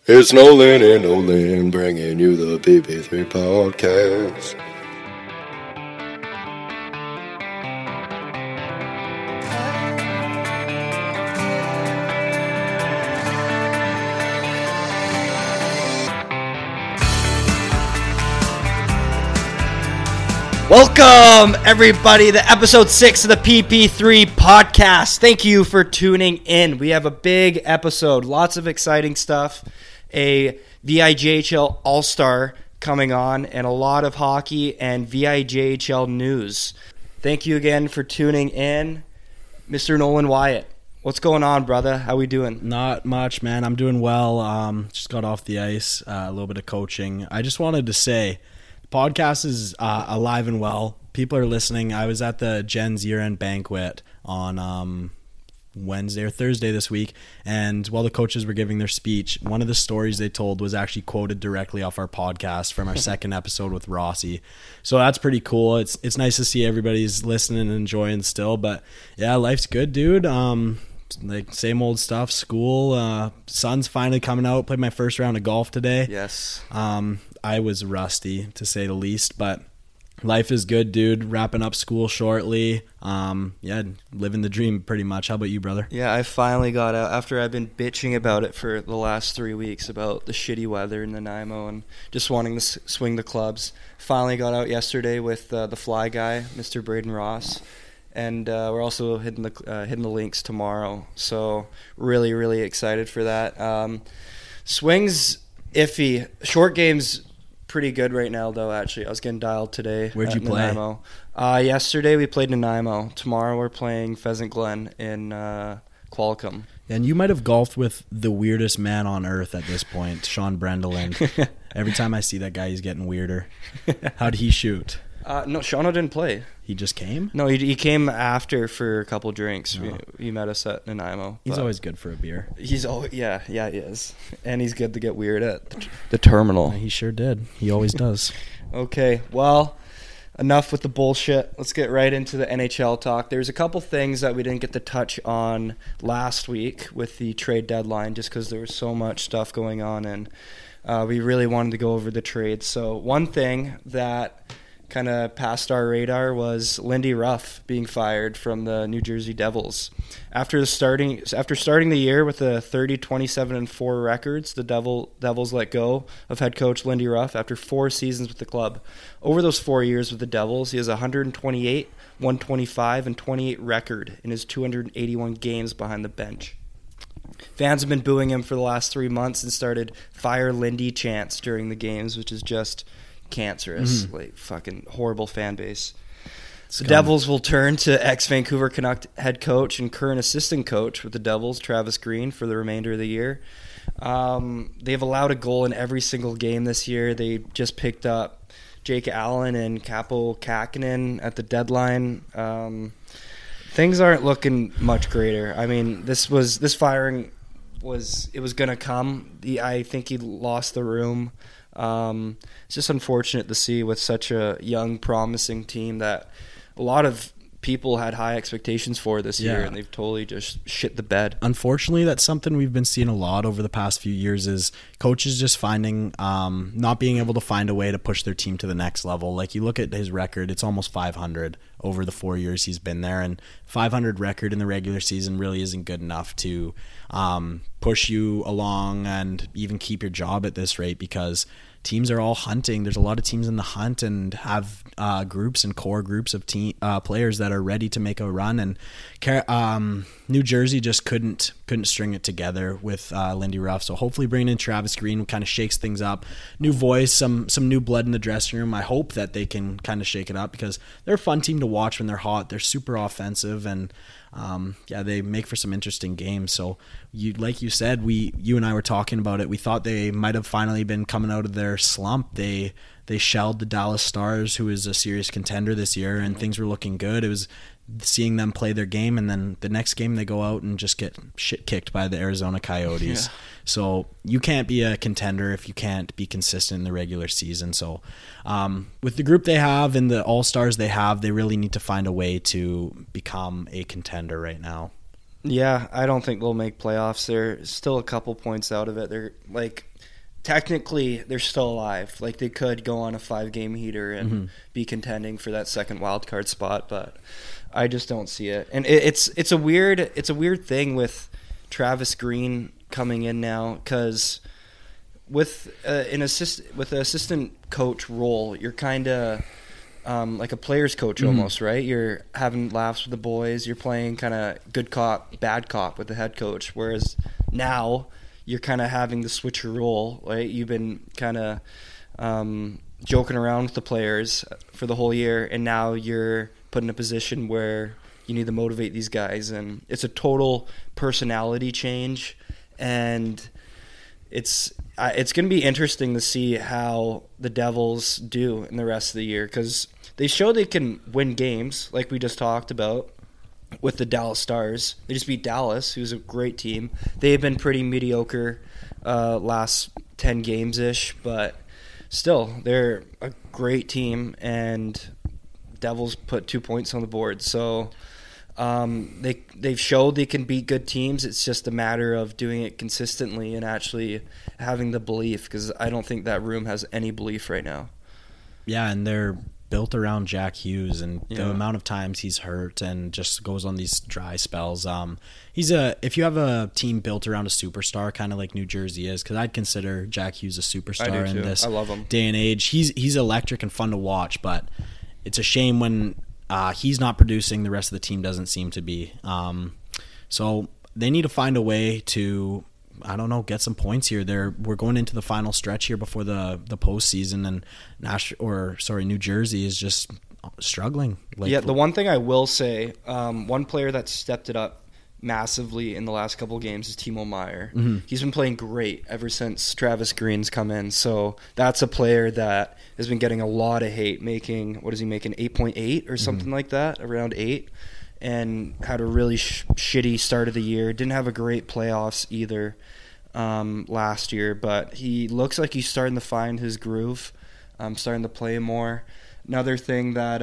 It's Nolan and Nolan bringing you the PP3 podcast. Welcome, everybody, to episode 6 of the PP3 podcast. Thank you for tuning in. We have a big episode, lots of exciting stuff, a VIJHL All-Star coming on, and a lot of hockey and VIJHL news. Thank you again for tuning in. Mr. Nolan Wyatt, what's going on, brother? How we doing? Not much, man. I'm doing well. Just got off the ice, a little bit of coaching. I just wanted to say, podcast is alive and well. People are listening. I was at the Gen's year-end banquet on Wednesday or Thursday this week, and while the coaches were giving their speech, one of the stories they told was actually quoted directly off our podcast from our second episode with Rossi. So that's pretty cool. It's nice to see everybody's listening and enjoying still. But yeah, life's good, dude. Like same old stuff. School. Sun's finally coming out. Played my first round of golf today. Yes. I was rusty, to say the least, but life is good, dude. Wrapping up school shortly. Living the dream pretty much. How about you, brother? Yeah, I finally got out after I've been bitching about it for the last 3 weeks about the shitty weather in Nanaimo and just wanting to swing the clubs. Finally got out yesterday with the fly guy, Mr. Braden Ross. And we're also hitting the links tomorrow. So really, really excited for that. Swings iffy. Short game's pretty good right now, though, actually. I was getting dialed today. Where'd you play? Nanaimo. Yesterday we played Nanaimo. Tomorrow we're playing Pheasant Glen in Qualicum. And you might have golfed with the weirdest man on earth at this point, Sean Brendeland. Every time I see that guy, he's getting weirder. How'd he shoot? No, Shauno didn't play. He just came? No, he came after for a couple drinks. Oh. He met us at Nanaimo. He's always good for a beer. He is. And he's good to get weird at the terminal. He sure did. He always does. Okay, well, enough with the bullshit. Let's get right into the NHL talk. There's a couple things that we didn't get to touch on last week with the trade deadline just because there was so much stuff going on, and we really wanted to go over the trades. So one thing that kind of passed our radar was Lindy Ruff being fired from the New Jersey Devils. After starting the year with a 30-27-4 records, the Devils let go of head coach Lindy Ruff after 4 seasons with the club. Over those 4 years with the Devils, he has a 128, 125, and 28 record in his 281 games behind the bench. Fans have been booing him for the last 3 months and started "Fire Lindy" chants during the games, which is just cancerous, like fucking horrible fan base. The Devils will turn to ex-Vancouver Canuck head coach and current assistant coach with the Devils, Travis Green, for the remainder of the year. They've allowed a goal in every single game this year. They just picked up Jake Allen and Kaapo Kähkönen at the deadline. Things aren't looking much greater. I mean, this firing was going to come. I think he lost the room. It's just unfortunate to see with such a young, promising team that a lot of people had high expectations for this year, and they've totally just shit the bed. Unfortunately, that's something we've been seeing a lot over the past few years is coaches just finding, not being able to find a way to push their team to the next level. Like you look at his record, it's almost 500 over the 4 years he's been there, and 500 record in the regular season really isn't good enough to push you along and even keep your job at this rate because teams are all hunting. There's a lot of teams in the hunt and have groups and core groups of players that are ready to make a run. And New Jersey just couldn't string it together with Lindy Ruff. So hopefully bringing in Travis Green kind of shakes things up. New voice, some new blood in the dressing room. I hope that they can kind of shake it up because they're a fun team to watch when they're hot. They're super offensive and they make for some interesting games. So like you said, you and I were talking about it. We thought they might have finally been coming out of their slump. They shelled the Dallas Stars, who is a serious contender this year, and things were looking good. It was seeing them play their game, and then the next game they go out and just get shit kicked by the Arizona Coyotes. Yeah. So you can't be a contender if you can't be consistent in the regular season. So with the group they have and the All-Stars they have, they really need to find a way to become a contender right now. Yeah, I don't think they'll make playoffs. They're still a couple points out of it. They're technically they're still alive. Like they could go on a 5-game heater and be contending for that second wild card spot, but I just don't see it. And it's a weird thing with Travis Green coming in now, because with an assistant coach role, you're kind of like a player's coach almost, right? You're having laughs with the boys. You're playing kind of good cop, bad cop with the head coach. Whereas now you're kind of having the switch your role, right? You've been kind of joking around with the players for the whole year, and now you're put in a position where you need to motivate these guys, and it's a total personality change, and it's going to be interesting to see how the Devils do in the rest of the year, because they show they can win games, like we just talked about with the Dallas Stars. They just beat Dallas, who's a great team. They've been pretty mediocre last 10 games-ish, but still, they're a great team, and Devils put 2 points on the board. So they've showed they can beat good teams. It's just a matter of doing it consistently and actually having the belief, because I don't think that room has any belief right now. Yeah, and they're built around Jack Hughes, and the amount of times he's hurt and just goes on these dry spells. If you have a team built around a superstar, kind of like New Jersey is, because I'd consider Jack Hughes a superstar in this day and age. He's electric and fun to watch, but it's a shame when he's not producing, the rest of the team doesn't seem to be. So they need to find a way to, I don't know, get some points here. We're going into the final stretch here before the postseason, and New Jersey is just struggling. The one thing I will say, one player that stepped it up massively in the last couple of games is Timo Meier. He's been playing great ever since Travis Green's come in. So that's a player that has been getting a lot of hate, making 8.8 or something like that, around 8, and had a really shitty start of the year. Didn't have a great playoffs either last year, but he looks like he's starting to find his groove, starting to play more. Another thing that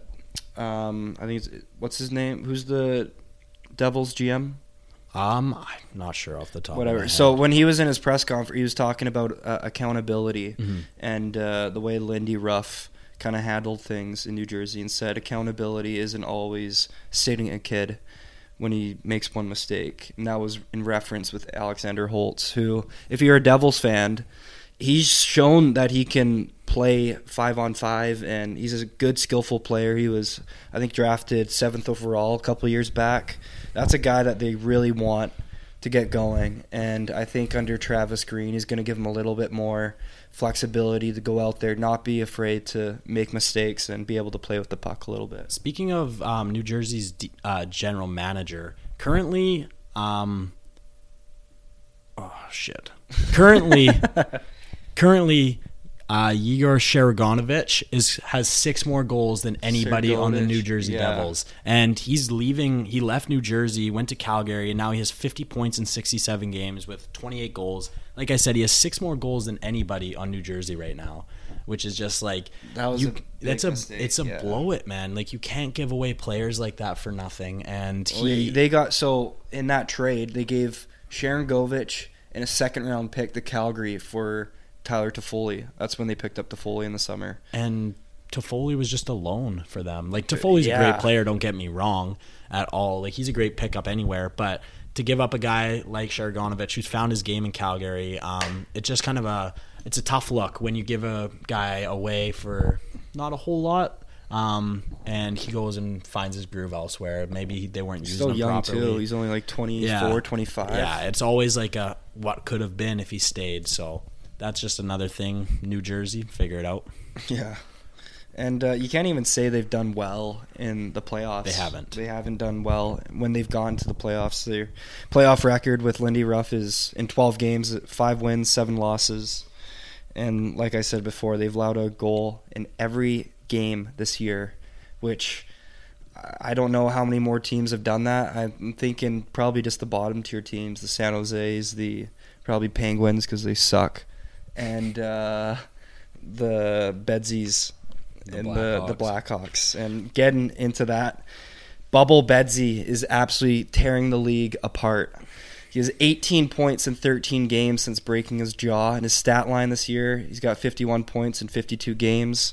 I think what's his name? Who's the Devils GM? I'm not sure off the top. Whatever. Of my head. So when he was in his press conference, he was talking about accountability and the way Lindy Ruff kind of handled things in New Jersey, and said accountability isn't always sitting a kid when he makes one mistake. And that was in reference with Alexander Holtz, who, if you're a Devils fan, he's shown that he can play 5-on-5, and he's a good, skillful player. He was, I think, drafted 7th overall a couple of years back. That's a guy that they really want to get going, and I think under Travis Green, he's going to give him a little bit more flexibility to go out there, not be afraid to make mistakes, and be able to play with the puck a little bit. Speaking of New Jersey's general manager, currently, currently, Yegor Sharangovich has 6 more goals than anybody on the New Jersey Devils, and he's leaving. He left New Jersey, went to Calgary, and now he has 50 points in 67 games with 28 goals. Like I said, he has 6 more goals than anybody on New Jersey right now, which is just like it's a blow it, man. Like, you can't give away players like that for nothing. And they got, so in that trade, they gave Sharangovich and a 2nd-round pick to Calgary for Tyler Toffoli. That's when they picked up Toffoli in the summer. And Toffoli was just a loan for them. Like, Toffoli's a great player, don't get me wrong at all. Like, he's a great pickup anywhere, but to give up a guy like Sharangovich, who's found his game in Calgary, it's just kind of it's a tough look when you give a guy away for not a whole lot, and he goes and finds his groove elsewhere. Maybe they weren't using him properly. Still young, too. He's only like 24, 25. Yeah, it's always like what could have been if he stayed, so that's just another thing. New Jersey, figure it out. Yeah. And you can't even say they've done well in the playoffs. They haven't done well when they've gone to the playoffs. Their playoff record with Lindy Ruff is in 12 games, 5 wins, 7 losses. And like I said before, they've allowed a goal in every game this year, which I don't know how many more teams have done that. I'm thinking probably just the bottom tier teams, the San Jose's, the probably Penguins because they suck, and the Bedsies. The Blackhawks, and getting into that Bubble Bedsy is absolutely tearing the league apart. He has 18 points in 13 games since breaking his jaw. In his stat line this year, he's got 51 points in 52 games.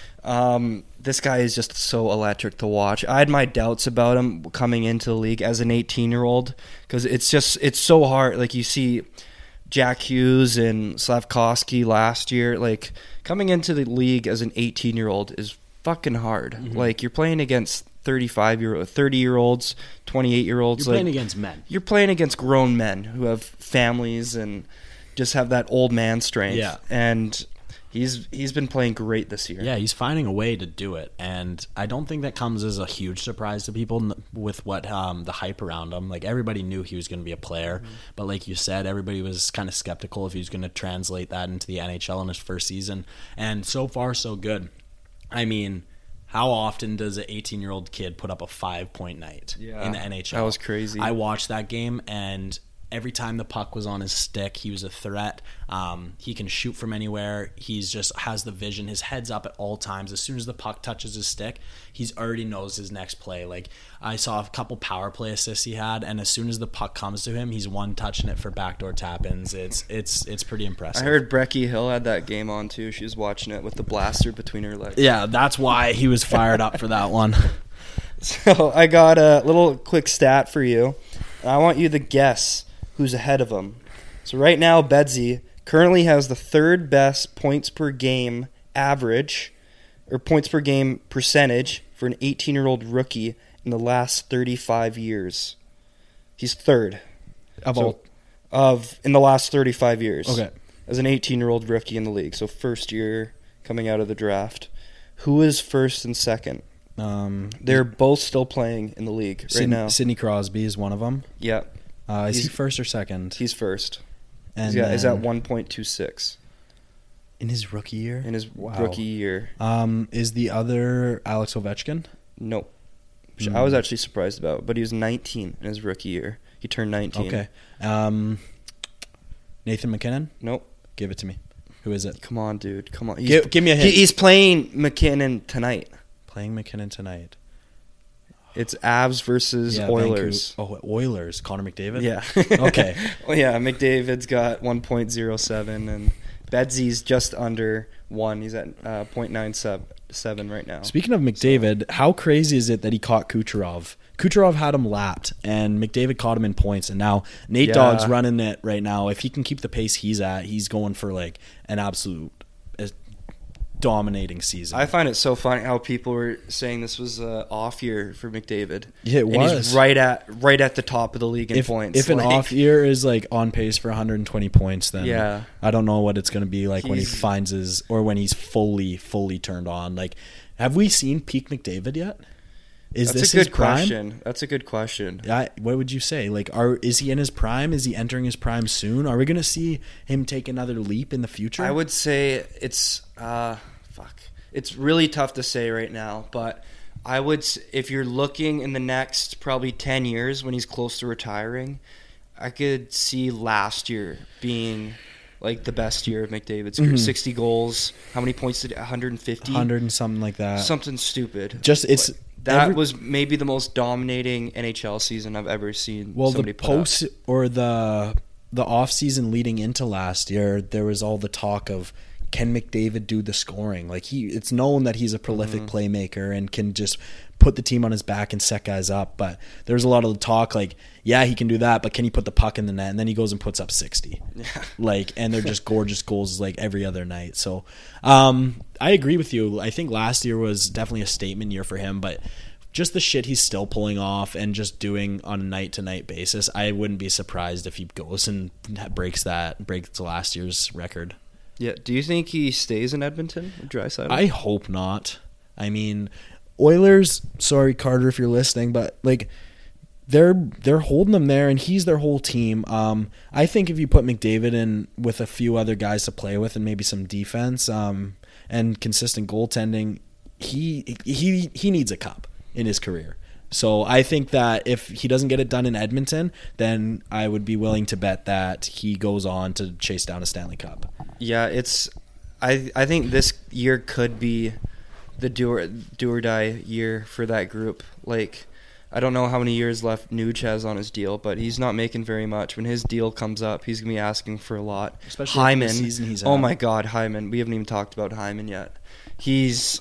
This guy is just so electric to watch. I had my doubts about him coming into the league as an 18-year-old because it's so hard. Like, you see Jack Hughes and Slavkovsky last year. Like, coming into the league as an 18-year-old is fucking hard. Mm-hmm. Like, you're playing against 30-year-olds, 28-year-olds. You're playing against men. You're playing against grown men who have families and just have that old man strength. Yeah. And he's been playing great this year. Yeah, he's finding a way to do it. And I don't think that comes as a huge surprise to people with what the hype around him. Like, everybody knew he was going to be a player. Mm-hmm. But like you said, everybody was kind of skeptical if he was going to translate that into the NHL in his first season. And so far, so good. I mean, how often does an 18-year-old kid put up a 5-point night in the NHL? That was crazy. I watched that game, and every time the puck was on his stick, he was a threat. He can shoot from anywhere. He's just has the vision. His head's up at all times. As soon as the puck touches his stick, he's already knows his next play. Like, I saw a couple power play assists he had, and as soon as the puck comes to him, he's one touching it for backdoor tap-ins. It's pretty impressive. I heard Brecky Hill had that game on too. She was watching it with the blaster between her legs. Yeah, that's why he was fired up for that one. So I got a little quick stat for you. I want you to guess who's ahead of him. So right now, Bedsy currently has the third best points per game average, or points per game percentage for an 18-year-old rookie in the last 35 years. He's third in the last 35 years. Okay. As an 18-year-old rookie in the league. So first year coming out of the draft. Who is first and second? They're both still playing in the league right now. Sidney Crosby is one of them. Yeah. Is he first or second? He's first. And he's at 1.26. In his rookie year? In his rookie year. Is the other Alex Ovechkin? Nope. Which I was actually surprised about, but he was 19 in his rookie year. He turned 19. Okay. Nathan McKinnon? Nope. Give it to me. Who is it? Come on, dude. Come on. Give me a hint. He's playing McKinnon tonight. Playing McKinnon tonight. It's Avs versus Oilers. Oilers. Connor McDavid? Yeah. Okay. Well, yeah, McDavid's got 1.07, and Bedsy's just under 1. He's at 0.97 right now. Speaking of McDavid, how crazy is it that he caught Kucherov? Kucherov had him lapped, and McDavid caught him in points, and now Nate Dogg's running it right now. If he can keep the pace he's at, he's going for like an absolute dominating season. I find it so funny how people were saying this was an off year for McDavid. Yeah, it was. And he's right at the top of the league in points. If an off year is like on pace for 120 points, then I don't know what it's going to be like when he finds when he's fully turned on. Like, have we seen peak McDavid yet? That's a good question. That's a good question. What would you say? Like, is he in his prime? Is he entering his prime soon? Are we going to see him take another leap in the future? I would say it's It's really tough to say right now, but I would, if you're looking in the next probably 10 years when he's close to retiring, I could see last year being like the best year of McDavid's career. 60 goals. How many points did 150? 100 and something like that. Something stupid. That was maybe the most dominating NHL season I've ever seen. Well, the post or the off season leading into last year, there was all the talk of, can McDavid do the scoring? Like, it's known that he's a prolific playmaker and can just put the team on his back and set guys up. But there's a lot of talk like, yeah, he can do that, but can he put the puck in the net? And then he goes and puts up 60. Yeah. And they're just gorgeous goals like every other night. So I agree with you. I think last year was definitely a statement year for him, but just the shit he's still pulling off and just doing on a night-to-night basis, I wouldn't be surprised if he goes and breaks last year's record. Yeah. Do you think he stays in Edmonton with Draisaitl? I hope not. I mean, Oilers, sorry Carter if you're listening, but like they're holding him there and he's their whole team. I think if you put McDavid in with a few other guys to play with and maybe some defense and consistent goaltending, he needs a cup in his career. So I think that if he doesn't get it done in Edmonton, then I would be willing to bet that he goes on to chase down a Stanley Cup. Yeah, I think this year could be the do or die year for that group. Like, I don't know how many years left Nuge has on his deal, but he's not making very much. When his deal comes up, he's going to be asking for a lot. Especially Hyman, after the season he's oh had. my God, Hyman. We haven't even talked about Hyman yet. He's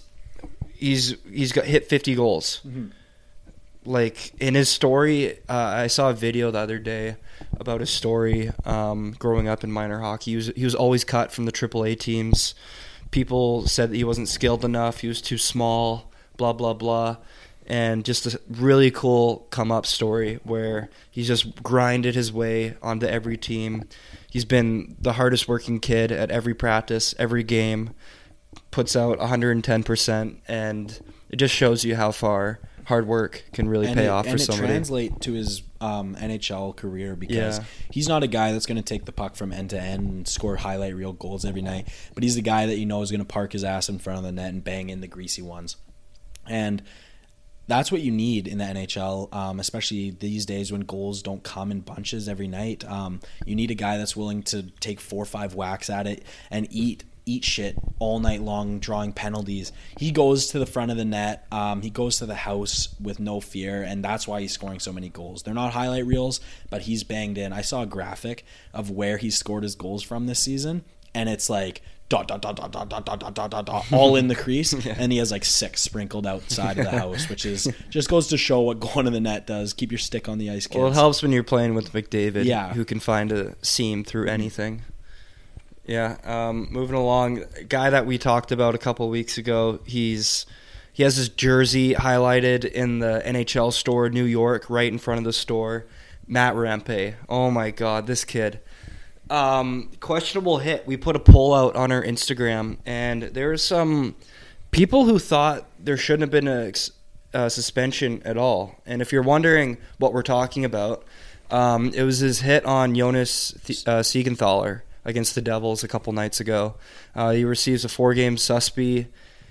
got hit 50 goals. Mm-hmm. Like, in his story, I saw a video the other day about his story growing up in minor hockey. He was always cut from the AAA teams. People said that he wasn't skilled enough. He was too small, blah, blah, blah. And just a really cool come-up story where he's just grinded his way onto every team. He's been the hardest working kid at every practice, every game, puts out 110%, and it just shows you how far hard work can really pay off for somebody. And it translates to his NHL career because Yeah. he's not a guy that's going to take the puck from end to end and score highlight reel goals every night, but he's the guy that you know is going to park his ass in front of the net and bang in the greasy ones. And that's what you need in the NHL, especially these days when goals don't come in bunches every night. You need a guy that's willing to take 4 or 5 whacks at it and eat shit all night long, drawing penalties. He goes to the front of the net. He goes to the house with no fear, and that's why he's scoring so many goals. They're not highlight reels, but he's banged in. I saw a graphic of where he scored his goals from this season, and it's like dot, dot, dot, dot, dot, dot, dot, dot, dot, dot, all in the crease, and he has like 6 sprinkled outside of the house, which is just goes to show what going to the net does. Keep your stick on the ice, kids. Well, it helps when you're playing with McDavid, who can find a seam through anything. Yeah, moving along, a guy that we talked about a couple weeks ago, he has his jersey highlighted in the NHL store, New York, right in front of the store. Matt Rempe. Oh my God, this kid. Questionable hit. We put a poll out on our Instagram, and there were some people who thought there shouldn't have been a suspension at all. And if you're wondering what we're talking about, it was his hit on Jonas Siegenthaler against the Devils a couple nights ago. He receives a 4-game suspe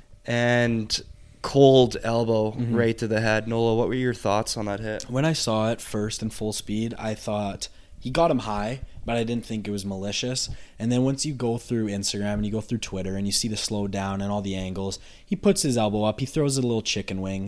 and cold elbow right to the head. Nola, what were your thoughts on that hit? When I saw it first in full speed, I thought he got him high, but I didn't think it was malicious. And then once you go through Instagram and you go through Twitter and you see the slow down and all the angles, he puts his elbow up. He throws a little chicken wing.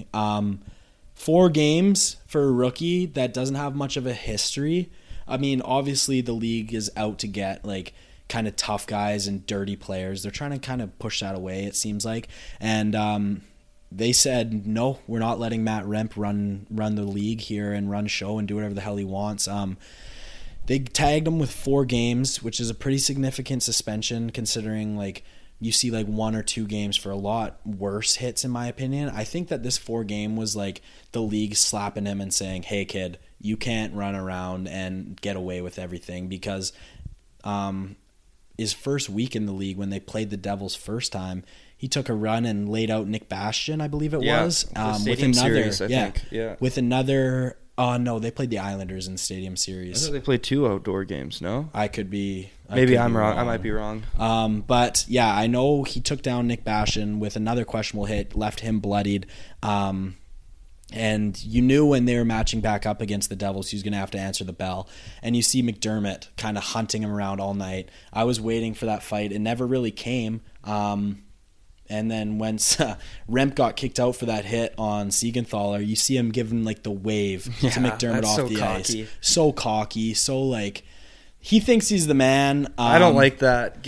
4 games for a rookie that doesn't have much of a history. I mean, obviously the league is out to get like kind of tough guys and dirty players. They're trying to kind of push that away, it seems like. And they said, no, we're not letting Matt Rempe run the league here and run show and do whatever the hell he wants. They tagged him with 4 games, which is a pretty significant suspension considering like you see like 1 or 2 games for a lot worse hits in my opinion. I think that this 4 game was like the league slapping him and saying, hey kid, you can't run around and get away with everything, because his first week in the league when they played the Devils first time, he took a run and laid out Nick Bastian, I believe it was. With another series, I think. Yeah. With another. Oh no, they played the Islanders in the Stadium Series. I thought they played 2 outdoor games. No, I could be. Maybe I'm wrong. I might be wrong. But yeah, I know he took down Nick Bastian with another questionable hit, left him bloodied. And you knew when they were matching back up against the Devils, he was going to have to answer the bell. And you see McDermott kind of hunting him around all night. I was waiting for that fight. It never really came. And then once Rempe got kicked out for that hit on Siegenthaler, you see him giving like the wave to McDermott off the ice. So cocky, so like he thinks he's the man. I don't like that.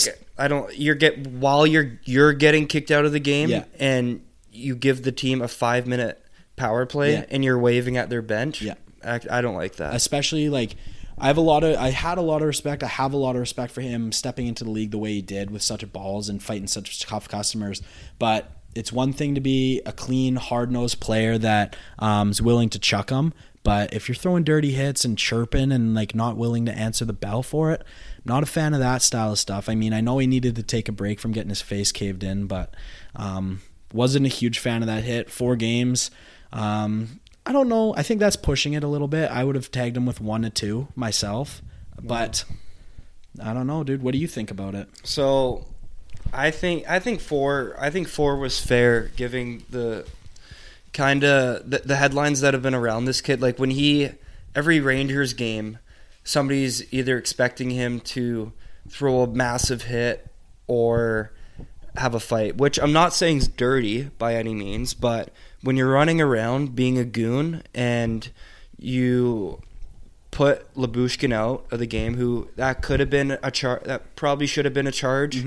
While you're getting kicked out of the game and you give the team a 5-minute power play and you're waving at their bench. Yeah. I don't like that. Especially like I have a lot of respect for him stepping into the league the way he did with such balls and fighting such tough customers. But it's one thing to be a clean, hard-nosed player that is willing to chuck them. But if you're throwing dirty hits and chirping and like not willing to answer the bell for it, I'm not a fan of that style of stuff. I mean, I know he needed to take a break from getting his face caved in, but wasn't a huge fan of that hit. 4 games. I don't know. I think that's pushing it a little bit. I would have tagged him with 1 to 2 myself, but I don't know, dude. What do you think about it? So, I think 4 was fair, giving the kind of the headlines that have been around this kid. Like when every Rangers game, somebody's either expecting him to throw a massive hit or have a fight, which I'm not saying is dirty by any means, but when you're running around being a goon and you put Lyubushkin out of the game, who that could have been a charge, that probably should have been a charge,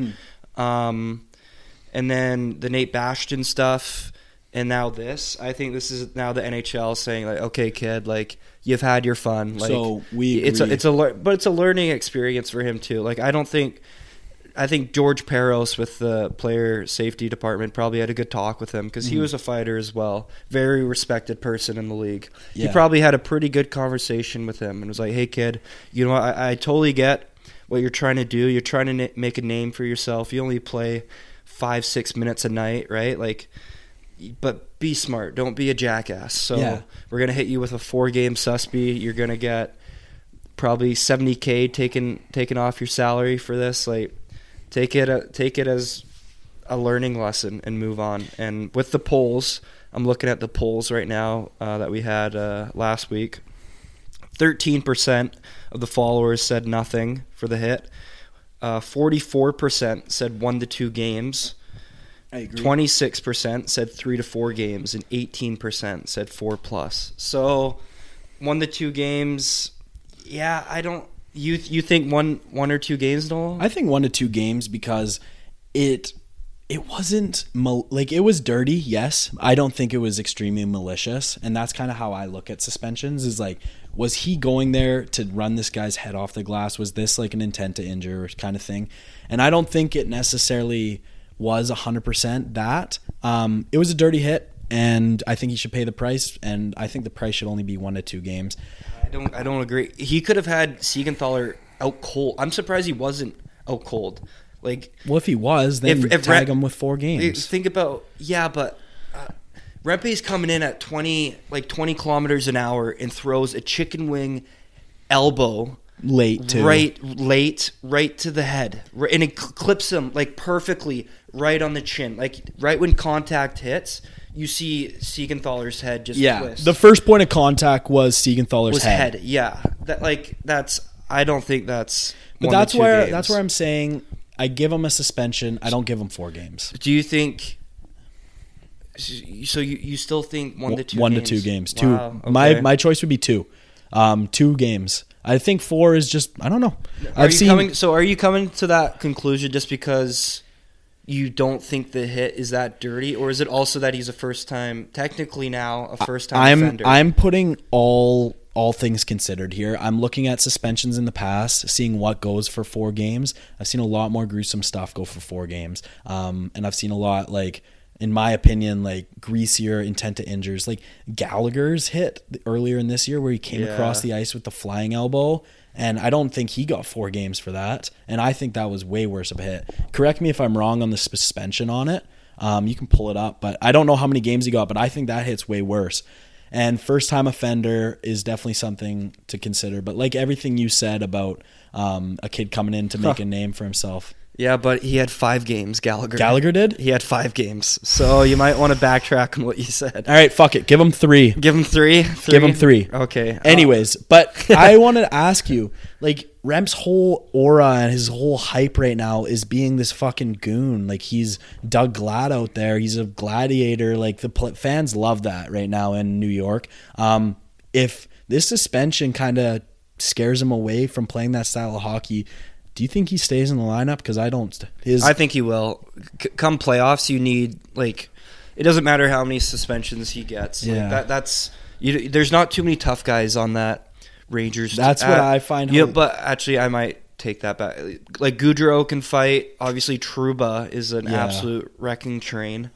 and then the Nate Bastian stuff, and now this. I think this is now the NHL saying, like, okay, kid, like, you've had your fun. Like, so we agree. But it's a learning experience for him too. Like, I think George Peros with the player safety department probably had a good talk with him because he was a fighter as well. Very respected person in the league. Yeah. He probably had a pretty good conversation with him and was like, hey, kid, you know, I totally get what you're trying to do. You're trying to make a name for yourself. You only play 5-6 minutes a night, right? Like, but be smart. Don't be a jackass. So we're going to hit you with a 4-game suspe. You're going to get probably $70K taken off your salary for this. Like, take it as a learning lesson and move on. And with the polls, I'm looking at the polls right now that we had last week. 13% of the followers said nothing for the hit. 44% said 1 to 2 games. I agree. 26% said 3 to 4 games, and 18% said 4+. So 1 to 2 games. Yeah, I don't. You think one or 2 games, Noel? I think 1 to 2 games because it wasn't like it was dirty. Yes, I don't think it was extremely malicious, and that's kind of how I look at suspensions. Is like, was he going there to run this guy's head off the glass? Was this like an intent to injure kind of thing? And I don't think it necessarily was 100% that. It was a dirty hit, and I think he should pay the price. And I think the price should only be 1 to 2 games. I don't agree. He could have had Siegenthaler out cold. I'm surprised he wasn't out cold. Like, well, if he was, then tag him with 4 games. Think about but Rempe's coming in at 20 kilometers an hour and throws a chicken wing elbow late to the head, and it clips him like perfectly right on the chin. Like right when contact hits, you see Siegenthaler's head just twist. The first point of contact was Siegenthaler's head. Yeah, I don't think that's. But that's where I'm saying I give him a suspension. I don't give him 4 games. Do you think? So you still think 1 to 2 games? 1 to 2 games. Wow, 2. Okay. My choice would be 2. 2 games. I think 4 is just, I don't know. Are you coming to that conclusion just because you don't think the hit is that dirty, or is it also that he's a first-time offender? I'm putting all things considered here. I'm looking at suspensions in the past, seeing what goes for 4 games. I've seen a lot more gruesome stuff go for 4 games. And I've seen a lot, like, in my opinion, like greasier intent to injures. Like Gallagher's hit earlier in this year where he came across the ice with the flying elbow, and I don't think he got 4 games for that. And I think that was way worse of a hit. Correct me if I'm wrong on the suspension on it. You can pull it up, but I don't know how many games he got, but I think that hit's way worse. And first-time offender is definitely something to consider. But like everything you said about a kid coming in to make a name for himself. Yeah, but he had 5 games, Gallagher. Gallagher did? He had 5 games. So you might want to backtrack on what you said. All right, fuck it. Give him 3. Give him 3? Give him 3. Okay. Anyways, but I wanted to ask you, like, Rem's whole aura and his whole hype right now is being this fucking goon. Like, he's Doug Glad out there. He's a gladiator. Like, the fans love that right now in New York. If this suspension kind of scares him away from playing that style of hockey, do you think he stays in the lineup? Because I don't. I think he will. Come playoffs, you need, like, it doesn't matter how many suspensions he gets. Yeah. Like, there's not too many tough guys on that Rangers. That's what I find. Yeah, but actually, I might take that back. Like, Goudreau can fight. Obviously, Trouba is an absolute wrecking train.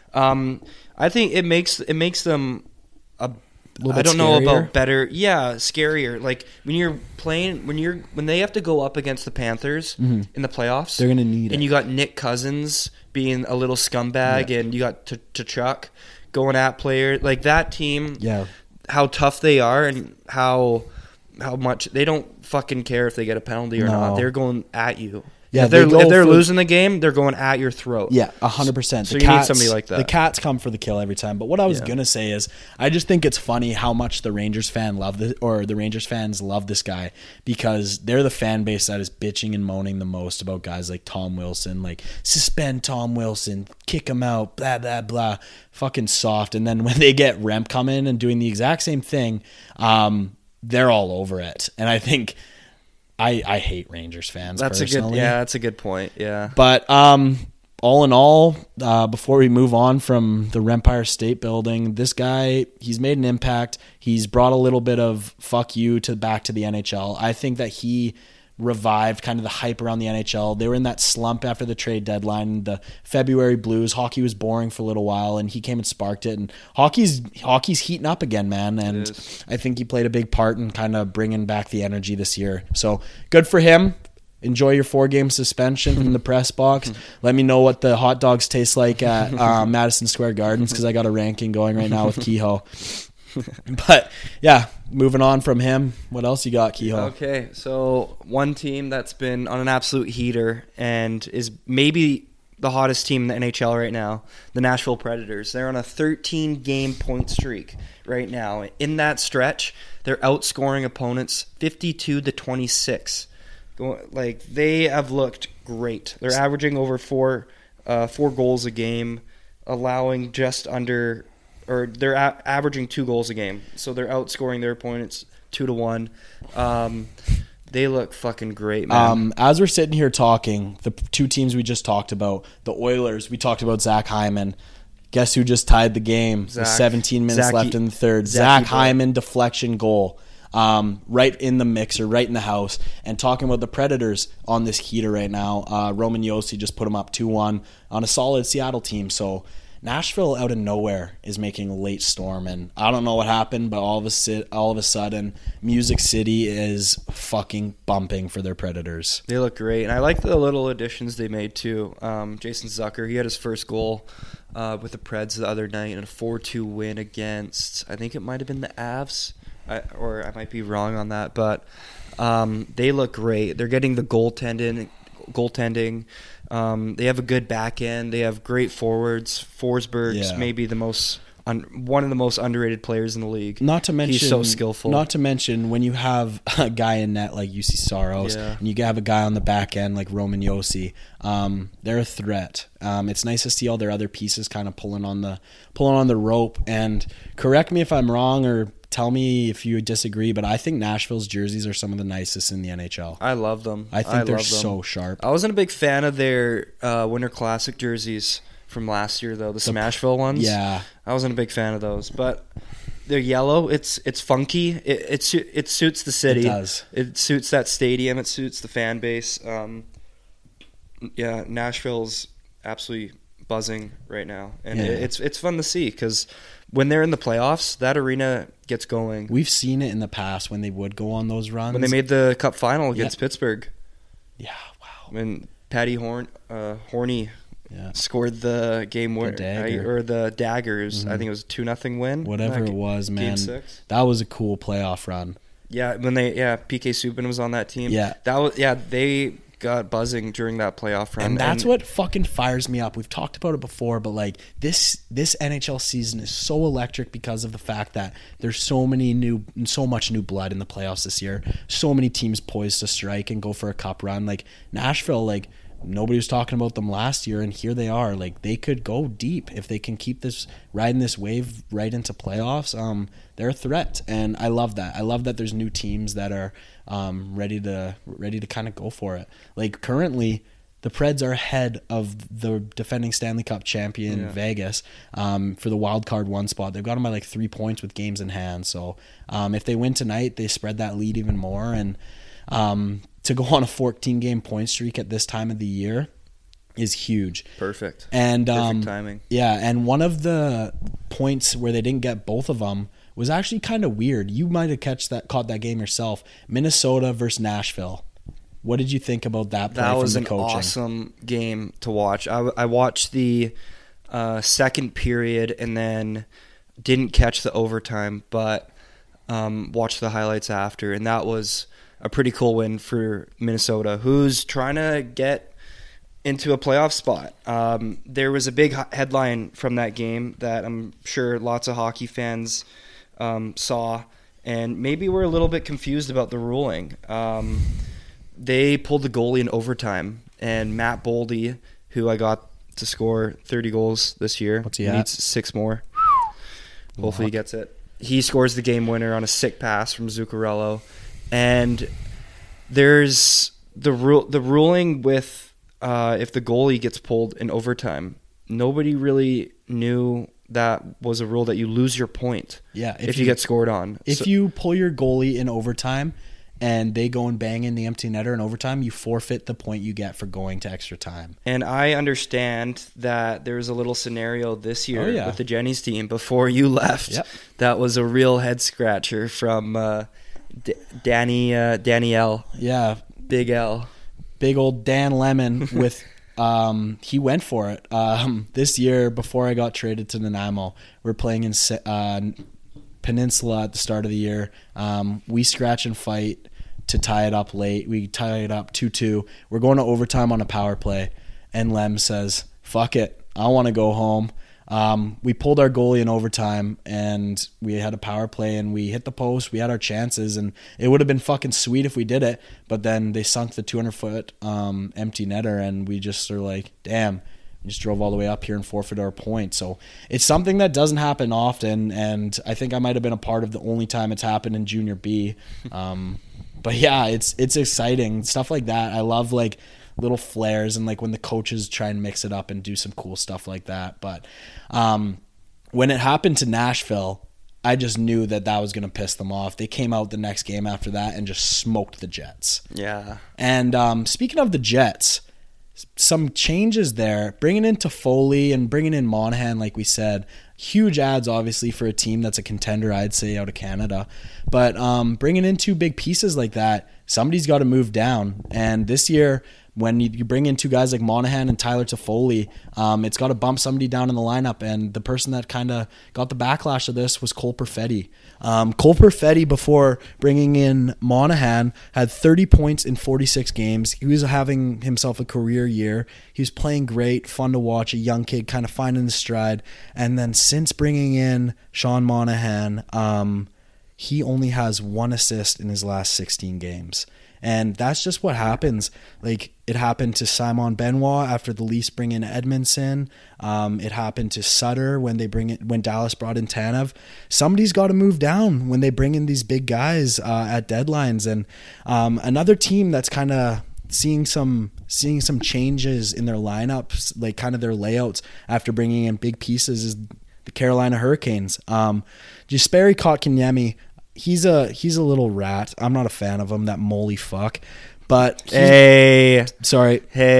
I think it makes them a. I don't know about better. Yeah, scarier. Like when you're playing, when they have to go up against the Panthers in the playoffs, they're gonna need it. And you got Nick Cousins being a little scumbag, and you got Tkachuk going at players like that team. Yeah, how tough they are and how much they don't fucking care if they get a penalty or not. They're going at you. Yeah, if they're they go for- losing the game, they're going at your throat. Yeah, 100%. So you need somebody like that. The Cats come for the kill every time. But what I was Yeah. gonna say is, I just think it's funny how much the Rangers fans love this guy, because they're the fan base that is bitching and moaning the most about guys like Tom Wilson, like suspend Tom Wilson, kick him out, blah blah blah, fucking soft. And then when they get Remp come in and doing the exact same thing, they're all over it. And I think. I hate Rangers fans. That's personally. that's a good point. Yeah. But all in all, before we move on from the Rempire State Building, this guy, he's made an impact. He's brought a little bit of fuck you back to the NHL. I think that he revived kind of the hype around the NHL. They were in that slump after the trade deadline, the February blues. Hockey was boring for a little while, and he came and sparked it. And hockey's heating up again, man. And I think he played a big part in kind of bringing back the energy this year. So good for him. Enjoy your 4-game suspension from the press box. Let me know what the hot dogs taste like at Madison Square Gardens, because I got a ranking going right now with Kehoe. But yeah, moving on from him, what else you got, Kehoe? Okay, so one team that's been on an absolute heater and is maybe the hottest team in the NHL right now, the Nashville Predators. They're on a 13-game point streak right now. In that stretch, they're outscoring opponents 52-26. Like, they have looked great. They're averaging over four goals a game, allowing just under, or they're averaging 2 goals a game. So they're outscoring their opponents 2-1. They look fucking great, man. As we're sitting here talking, the two teams we just talked about, the Oilers, we talked about Zach Hyman. Guess who just tied the game with 17 minutes left in the third? Zach Hyman deflection goal. Right in the mixer, right in the house. And talking about the Predators on this heater right now, Roman Josi just put them up 2-1 on a solid Seattle team. So Nashville out of nowhere is making a late storm, and I don't know what happened, but all of a sudden, Music City is fucking bumping for their Predators. They look great, and I like the little additions they made too. Jason Zucker, he had his first goal with the Preds the other night in a 4-2 win against, I think it might have been the Avs. Or I might be wrong on that, but they look great. They're getting the goaltending. They have a good back end. They have great forwards. Forsberg's maybe one of the most underrated players in the league. Not to mention, he's so skillful. Not to mention, when you have a guy in net like UC Saros, and you have a guy on the back end like Roman Josi, they're a threat. It's nice to see all their other pieces kind of pulling on the rope. And correct me if I'm wrong, or tell me if you disagree, but I think Nashville's jerseys are some of the nicest in the NHL. I love them. I think they're so sharp. I wasn't a big fan of their Winter Classic jerseys from last year, though. The Smashville ones. Yeah. I wasn't a big fan of those, but they're yellow. It's funky. It suits the city. It does. It suits that stadium. It suits the fan base. Nashville's absolutely buzzing right now, and it's fun to see, because when they're in the playoffs, that arena gets going. We've seen it in the past when they would go on those runs. When they made the Cup final against Pittsburgh. Yeah, wow. When Patty Horny scored the game winner, or the Daggers. Mm-hmm. I think it was a 2-0 win. Whatever it was, man. Game 6. That was a cool playoff run. Yeah, when PK Subban was on that team. Yeah. They got buzzing during that playoff run. And that's what fucking fires me up. We've talked about it before, but like this NHL season is so electric because of the fact that there's so much new blood in the playoffs this year. So many teams poised to strike and go for a cup run. Like Nashville, like nobody was talking about them last year, and here they are. Like they could go deep if they can keep riding this wave right into playoffs. They're a threat, and I love that. I love that there's new teams that are ready to kind of go for it. Like currently, the Preds are ahead of the defending Stanley Cup champion Vegas for the wild card 1 spot. They've got them by like 3 points with games in hand. So if they win tonight, they spread that lead even more. And to go on a 14-game point streak at this time of the year is huge. Perfect. And perfect timing. Yeah, and one of the points where they didn't get both of them was actually kind of weird. You might have caught that game yourself. Minnesota versus Nashville. What did you think about that play from the coaching? That was an awesome game to watch. I watched the second period and then didn't catch the overtime, but watched the highlights after, and that was a pretty cool win for Minnesota, who's trying to get into a playoff spot. There was a big headline from that game that I'm sure lots of hockey fans saw, and maybe we're a little bit confused about the ruling. They pulled the goalie in overtime, and Matt Boldy, who I got to score 30 goals this year, What's he at? needs 6 more. Hopefully he gets it. He scores the game winner on a sick pass from Zuccarello. And there's the ruling with if the goalie gets pulled in overtime. Nobody really knew that was a rule that you lose your point if you get scored on. If you pull your goalie in overtime and they go and bang in the empty netter in overtime, you forfeit the point you get for going to extra time. And I understand that there was a little scenario this year with the Jenny's team before you left. Yep. That was a real head scratcher from Danielle. Yeah. Big L. Big old Dan Lemon with he went for it. This year, before I got traded to Nanaimo, we're playing in Peninsula at the start of the year. We scratch and fight to tie it up late. We tie it up 2-2. We're going to overtime on a power play, and Lem says, fuck it, I want to go home. We pulled our goalie in overtime, and we had a power play, and we hit the post. We had our chances, and it would have been fucking sweet if we did it, but then they sunk the 200-foot empty netter, and we just are like, damn, we just drove all the way up here and forfeited our point. So it's something that doesn't happen often, and I think I might have been a part of the only time it's happened in Junior B. But yeah, it's exciting. Stuff like that. I love like little flares and like when the coaches try and mix it up and do some cool stuff like that. But when it happened to Nashville, I just knew that was going to piss them off. They came out the next game after that and just smoked the Jets. Yeah. And speaking of the Jets, some changes there. Bringing in Toffoli and bringing in Monahan, like we said. Huge ads, obviously, for a team that's a contender, I'd say, out of Canada. But bringing in 2 big pieces like that, somebody's got to move down. And this year, when you bring in 2 guys like Monahan and Tyler Toffoli, it's got to bump somebody down in the lineup. And the person that kind of got the backlash of this was Cole Perfetti. Cole Perfetti, before bringing in Monahan, had 30 points in 46 games. He was having himself a career year. He was playing great, fun to watch, a young kid kind of finding his stride. And then since bringing in Sean Monahan, he only has 1 assist in his last 16 games. And that's just what happens. Like, it happened to Simon Benoit after the Leafs bring in Edmondson. It happened to Sutter when Dallas brought in Tanev. Somebody's got to move down when they bring in these big guys at deadlines. And another team that's kind of seeing some changes in their lineups, like kind of their layouts after bringing in big pieces, is the Carolina Hurricanes. Jesperi Kotkaniemi. He's a little rat. I'm not a fan of him, that moly fuck. But sorry.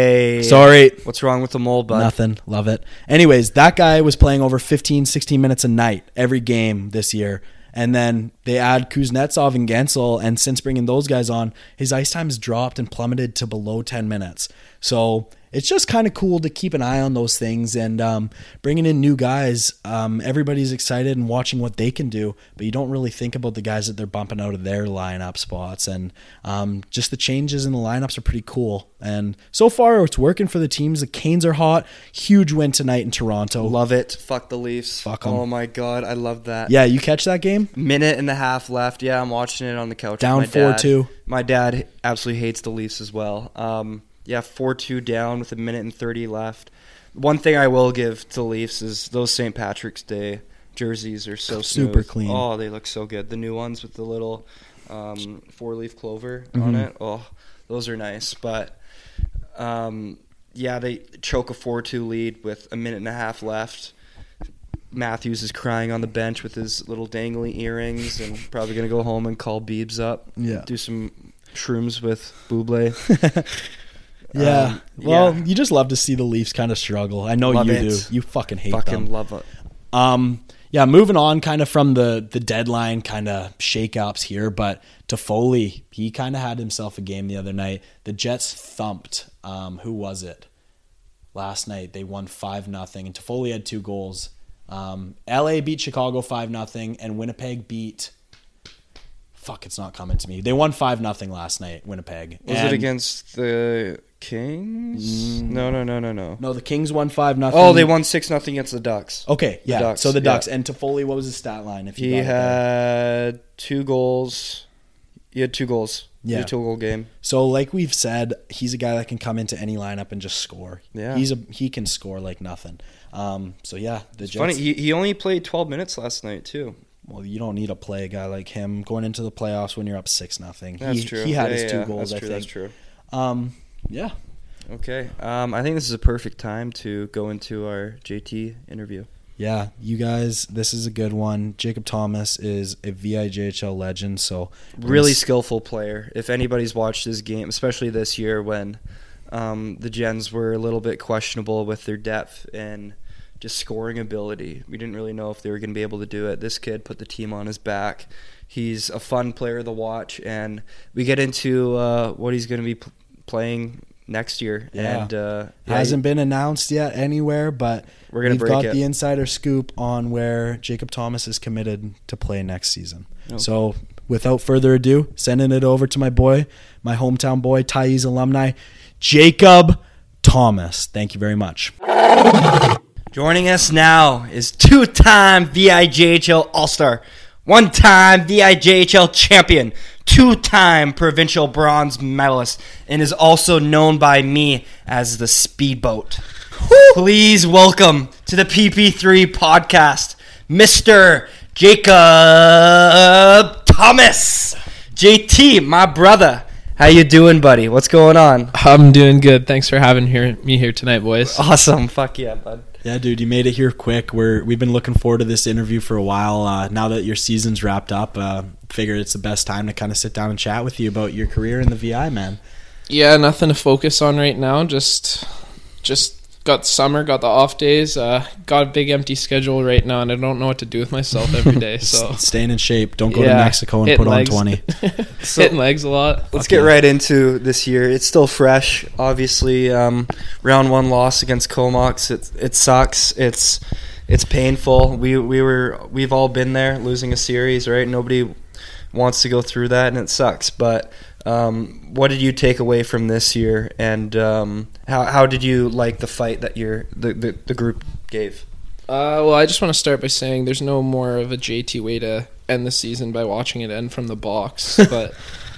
What's wrong with the mole, bud? Nothing. Love it. Anyways, that guy was playing over 15, 16 minutes a night every game this year. And then they add Kuznetsov and Gensel, and since bringing those guys on, his ice time has dropped and plummeted to below 10 minutes. So it's just kind of cool to keep an eye on those things, and bringing in new guys. Everybody's excited and watching what they can do, but you don't really think about the guys that they're bumping out of their lineup spots. And just the changes in the lineups are pretty cool. And so far, it's working for the teams. The Canes are hot. Huge win tonight in Toronto. Love it. Fuck the Leafs. Fuck 'em. Oh my God, I love that. Yeah, you catch that game? Minute and a half left. Yeah, I'm watching it on the couch. Down with my dad. 4-2. My dad absolutely hates the Leafs as well. 4-2 down with 1:30 left. One thing I will give to the Leafs is those St. Patrick's Day jerseys are so smooth. Super clean. Oh, they look so good. The new ones with the little 4-leaf clover on it. Oh, those are nice. But they choke a 4-2 lead with 1.5 minutes left. Matthews is crying on the bench with his little dangly earrings, and probably going to go home and call Biebs up. Yeah. Do some shrooms with Buble. Yeah. You just love to see the Leafs kind of struggle. I know Love you it. do. You fucking hate Fucking them. love it. Moving on kind of from the deadline kind of shakeups here, but Toffoli, he kind of had himself a game the other night. The Jets thumped, who was it? Last night they won 5-0, and Toffoli had 2 goals. LA beat Chicago 5-0, and Winnipeg beat Fuck, it's not coming to me. They won 5-0 last night, Winnipeg. Was it against the Kings? No. No, the Kings won 5-0. Oh, they won 6-0 against the Ducks. Okay, yeah. Ducks, So the Ducks. yeah. And Toffoli, what was his stat line? If you He got it there? had 2 goals. He had 2 goals. Yeah. A 2-goal game. So like we've said, he's a guy that can come into any lineup and just score. Yeah. He can score like nothing. So yeah, the It's Jets. funny. He only played 12 minutes last night too. Well, you don't need to play a guy like him going into the playoffs when you're up 6-0. That's true. He had Yeah, his 2 yeah, goals. That's true. I think. That's true. Yeah. Okay. I think this is a perfect time to go into our JT interview. Yeah, you guys, this is a good one. Jacob Thomas is a VIJHL legend, so Really skillful player. If anybody's watched his game, especially this year when the Gens were a little bit questionable with their depth and just scoring ability, we didn't really know if they were going to be able to do it. This kid put the team on his back. He's a fun player to watch, and we get into what he's going to be playing next year. Yeah. And hasn't been announced yet anywhere, but we've got the insider scoop on where Jacob Thomas is committed to play next season. Okay. So without further ado, sending it over to my boy, my hometown boy, Thais alumni, Jacob Thomas. Thank you very much. Joining us now is 2-time VIJHL All-Star, 1-time VIJHL champion, 2-time provincial bronze medalist, and is also known by me as the Speedboat. Please welcome to the PP3 podcast, Mr. Jacob Thomas. JT, my brother. How you doing, buddy? What's going on? I'm doing good. Thanks for having me here tonight, boys. Awesome. Fuck yeah, bud. Yeah, dude, you made it here quick. We've been looking forward to this interview for a while. Now that your season's wrapped up, figured it's the best time to kind of sit down and chat with you about your career in the VI, man. Yeah, nothing to focus on right now. Just got summer, got the off days, got a big empty schedule right now, and I don't know what to do with myself every day. So staying in shape. Don't go to Mexico and put legs. on 20. Hitting legs a lot. Let's get right into this year. It's still fresh. Obviously, round 1 loss against Comox. It sucks. It's painful. We've all been there, losing a series, right? Nobody wants to go through that, and it sucks. But what did you take away from this year, and how did you like the fight that the group gave? Well, I just want to start by saying there's no more of a JT way to end the season by watching it end from the box. But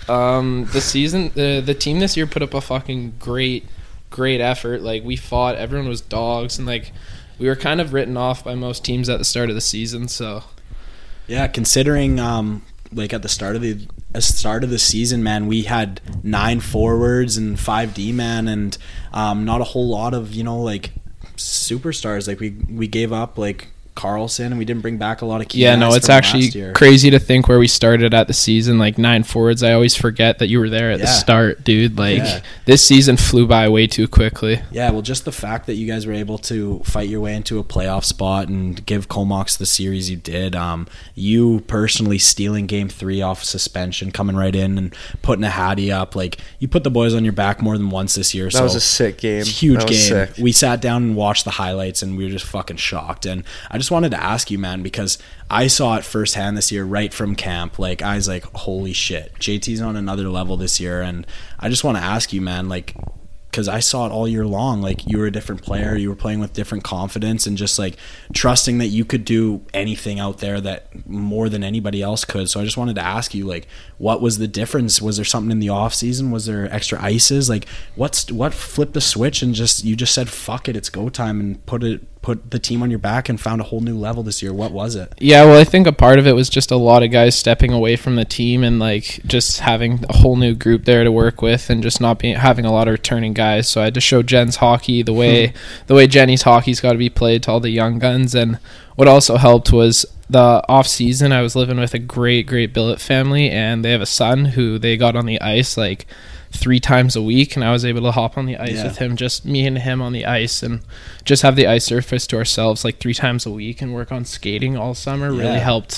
the team this year put up a fucking great effort. Like, we fought, everyone was dogs, and like we were kind of written off by most teams at the start of the season. So yeah, considering like at the start of the season, man, we had 9 forwards and 5 D-man, and not a whole lot of like superstars. Like we gave up like Carlson, and we didn't bring back a lot of key guys no, it's from actually last year. crazy to think where we started at the season, like 9 forwards. I always forget that you were there at the start, dude. Like this season flew by way too quickly. Yeah, well, just the fact that you guys were able to fight your way into a playoff spot and give Comox the series you did, you personally stealing game 3 off suspension, coming right in and putting a Hattie up, like you put the boys on your back more than once this year. That was a sick game. It's a huge game. Sick. We sat down and watched the highlights, and we were just fucking shocked. And I just wanted to ask you, man, because I saw it firsthand this year right from camp. Like, I was like, holy shit, JT's on another level this year. And I just want to ask you, man, like, because I saw it all year long. Like, you were a different player. You were playing with different confidence and just like trusting that you could do anything out there that more than anybody else could. So I just wanted to ask you, like, what was the difference? Was there something in the off season? Was there extra ices? Like, what flipped the switch and you just said, fuck it, it's go time, and put the team on your back and found a whole new level this year? What was it? Yeah, well, I think a part of it was just a lot of guys stepping away from the team and like just having a whole new group there to work with, and just not having a lot of returning guys. So I had to show Jen's hockey the way Jenny's hockey's got to be played to all the young guns. And what also helped was the off season. I was living with a great billet family, and they have a son who they got on the ice like 3 times a week, and I was able to hop on the ice with him, just me and him on the ice, and just have the ice surface to ourselves like 3 times a week and work on skating all summer. Really helped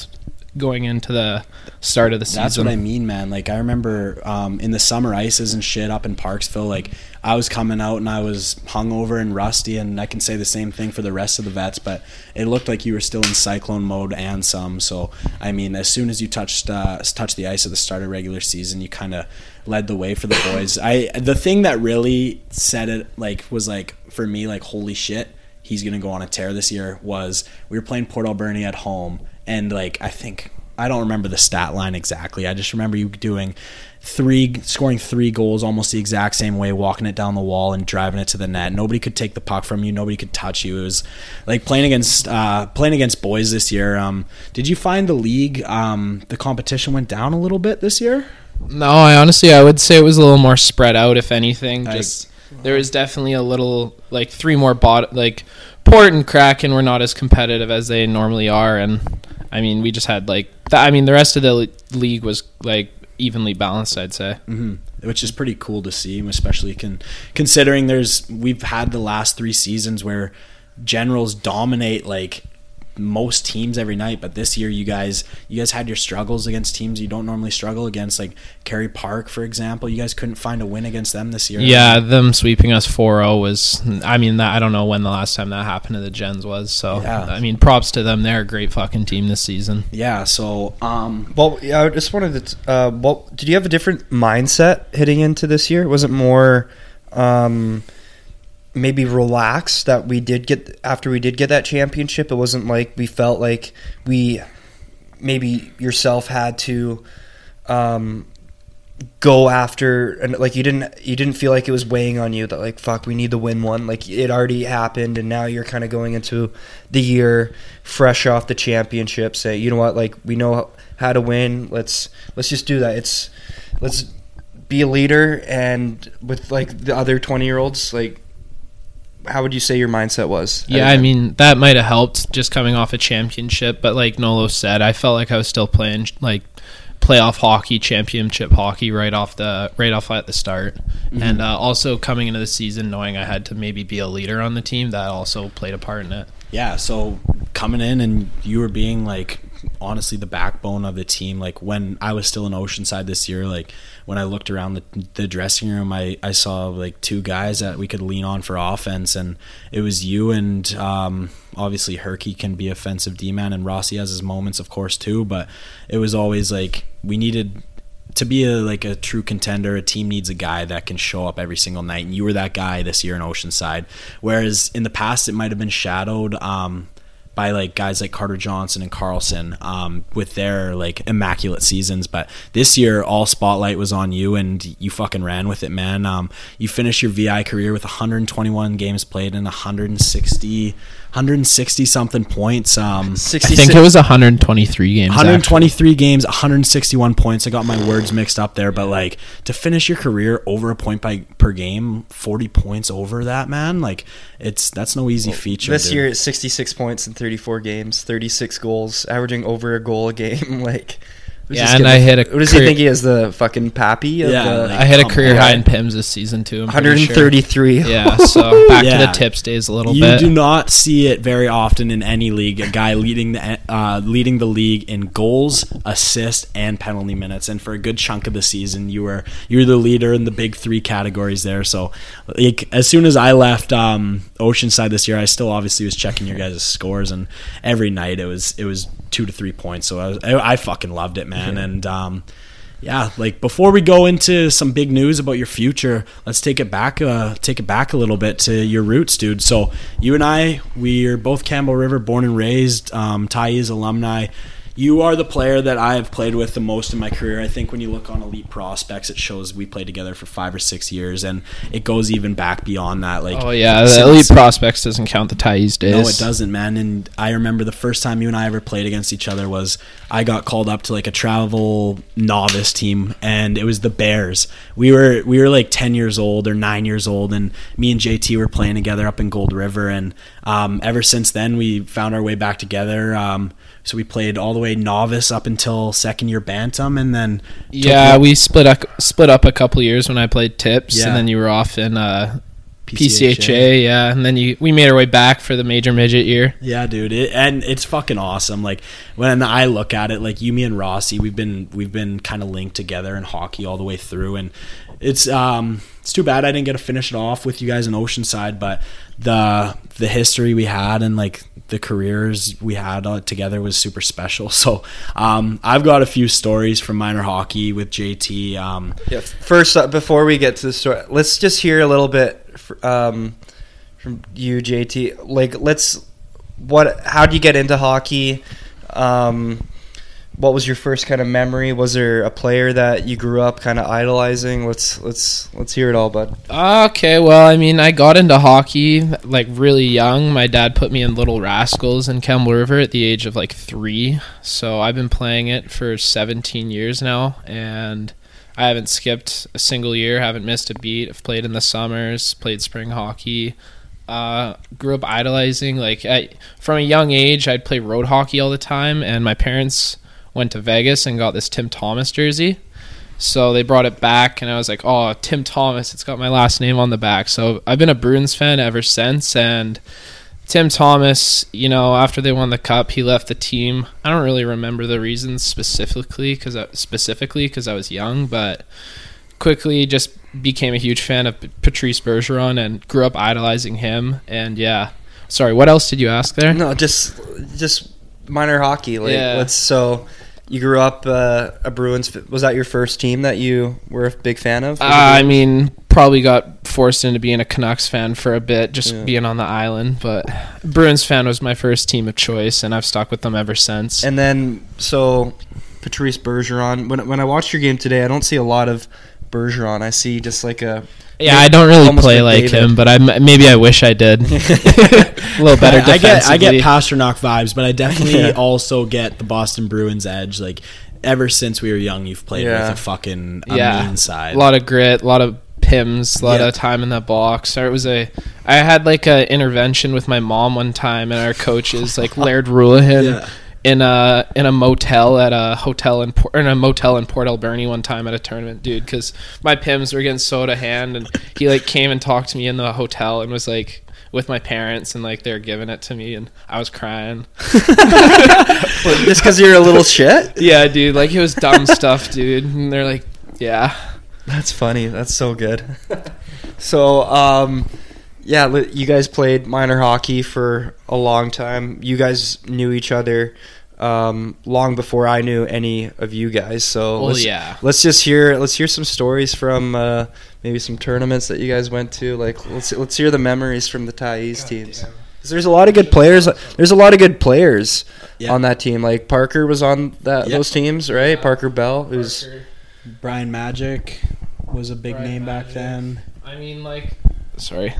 going into the start of the season. That's what I mean, man. Like, I remember in the summer ices and shit up in Parksville, like, I was coming out and I was hungover and rusty, and I can say the same thing for the rest of the vets, but it looked like you were still in cyclone mode and some. So, I mean, as soon as you touched the ice at the start of regular season, you kind of led the way for the boys. The thing that really said it, like, was like, for me, like, holy shit, he's going to go on a tear this year, was we were playing Port Alberni at home, and, like, I don't remember the stat line exactly. I just remember you scoring 3 goals almost the exact same way, walking it down the wall and driving it to the net. Nobody could take the puck from you. Nobody could touch you. It was like playing against boys this year. Did you find the league, the competition went down a little bit this year? No, I would say it was a little more spread out, if anything. There was definitely a little, like, 3 more like Port and Kraken were not as competitive as they normally are, and I mean, we just had the rest of the league was like evenly balanced, I'd say. Mm-hmm. Which is pretty cool to see, especially considering we've had the last 3 seasons where generals dominate like most teams every night, but this year you guys had your struggles against teams you don't normally struggle against, like Kerry Park, for example. You guys couldn't find a win against them this year. Yeah, them sweeping us 4-0 was, I mean, I don't know when the last time that happened to the Gens was, so yeah. I mean, props to them. They're a great fucking team this season. Yeah, so well, yeah, I just wanted to did you have a different mindset heading into this year? Was it more maybe relaxed that we did get that championship? It wasn't like we felt like we maybe yourself had to go after, and like you didn't feel like it was weighing on you that like, fuck, we need to win one. Like, it already happened, and now you're kind of going into the year fresh off the championship, say, you know what, like, we know how to win, let's just do that. Let's be a leader. And with like the other 20-year-olds, like, how would you say your mindset was? Yeah, I mean, that might have helped just coming off a championship, but like Nolo said, I felt like I was still playing like playoff hockey, championship hockey right off at the start. Mm-hmm. And also coming into the season knowing I had to maybe be a leader on the team, that also played a part in it. Yeah, so coming in and you were being like honestly the backbone of the team. Like, when I was still in Oceanside this year, like when I looked around the dressing room, I saw like 2 guys that we could lean on for offense, and it was you and obviously Herky can be offensive D-man, and Rossi has his moments of course too, but it was always like we needed to be a true contender. A team needs a guy that can show up every single night, and you were that guy this year in Oceanside, whereas in the past it might have been shadowed by like guys like Carter Johnson and Carlson with their like immaculate seasons. But this year all spotlight was on you, and you fucking ran with it, man. You finished your VI career with 121 games played and 160 something points. I think it was 123 games. 123 games, 161 points. I got my words mixed up there, but like to finish your career over a point per game, 40 points over that, man. Like that's no easy feature. This year it's 66 points in 34 games, 36 goals, averaging over a goal a game. Like, yeah, and I hit a. What does he think he is, the fucking Pappy? Yeah, I hit a career high in PIMS this season too. 133. Sure. Yeah, so back to the tips days a little bit. You do not see it very often in any league. A guy leading the league in goals, assists, and penalty minutes. And for a good chunk of the season, you were the leader in the big 3 categories there. So, like, as soon as I left Oceanside this year, I still obviously was checking your guys' scores, and every night it was 2 to 3 points. So I fucking loved it, man. And yeah, like before we go into some big news about your future, let's take it back a little bit to your roots, dude. So you and I, we're both Campbell River born and raised, Tyus alumni. You are the player that I have played with the most in my career. I think when you look on Elite Prospects, it shows we played together for 5 or 6 years, and it goes even back beyond that. Like, oh yeah, the Elite Prospects doesn't count the Tyus days. No, it doesn't, man. And I remember the first time you and I ever played against each other was I got called up to like a travel novice team, and it was the Bears. We were like 10 years old or 9 years old, and me and JT were playing together up in Gold River, and ever since then we found our way back together. So we played all the way novice up until second year bantam, and then we split up a couple of years when I played tips, and then you were off in PCHA, yeah, and then we made our way back for the major midget year. Yeah, dude, and it's fucking awesome. Like when I look at it, like you, me, and Rossi, we've been kind of linked together in hockey all the way through, and it's too bad I didn't get to finish it off with you guys in Oceanside, but the history we had and like the careers we had together was super special. So I've got a few stories from minor hockey with JT. First up, before we get to the story, let's just hear a little bit from you, JT. Like, how'd you get into hockey? What was your first kind of memory? Was there a player that you grew up kind of idolizing? Let's hear it all, bud. Okay, well, I mean, I got into hockey like really young. My dad put me in Little Rascals in Kemble River at the age of like 3. So I've been playing it for 17 years now, and I haven't skipped a single year, haven't missed a beat. I've played in the summers, played spring hockey. Grew up idolizing. Like from a young age, I'd play road hockey all the time, and my parents went to Vegas and got this Tim Thomas jersey. So they brought it back, and I was like, oh, Tim Thomas, it's got my last name on the back. So I've been a Bruins fan ever since, and Tim Thomas, after they won the cup, he left the team. I don't really remember the reasons specifically because I was young, but quickly just became a huge fan of Patrice Bergeron and grew up idolizing him. And yeah, sorry, what else did you ask there? No, just minor hockey. So you grew up a Bruins. Was that your first team that you were a big fan of? I mean, probably got forced into being a Canucks fan for a bit, just being on the island. But Bruins fan was my first team of choice, and I've stuck with them ever since. And then, so Patrice Bergeron. When I watched your game today, I don't see a lot of Bergeron. I see just like a... Yeah, I don't really play like him, but maybe I wish I did. A little better defensively. I get Pasternak vibes, but I definitely also get the Boston Bruins edge. Like, ever since we were young, you've played with a fucking mean side. A lot of grit, a lot of pims, a lot of time in that box. I had like a intervention with my mom one time, and our coaches, like Laird Roulihan, in a motel at a hotel in Port Alberni one time at a tournament, dude, because my pims were getting so out of hand, and he like came and talked to me in the hotel and was like with my parents, and like they were giving it to me, and I was crying. Just because you're a little shit? Yeah, dude, like it was dumb stuff, dude, and they're like, yeah. That's funny. That's so good. So, you guys played minor hockey for a long time. You guys knew each other long before I knew any of you guys. So let's hear some stories from maybe some tournaments that you guys went to. Like let's hear the memories from the Thais teams. 'Cause there's a lot of good players. There's a lot of good players on that team. Like Parker was on those teams, right? Yeah. Parker Bell, who's Brian Magic was a big name back then. I mean, like. Sorry.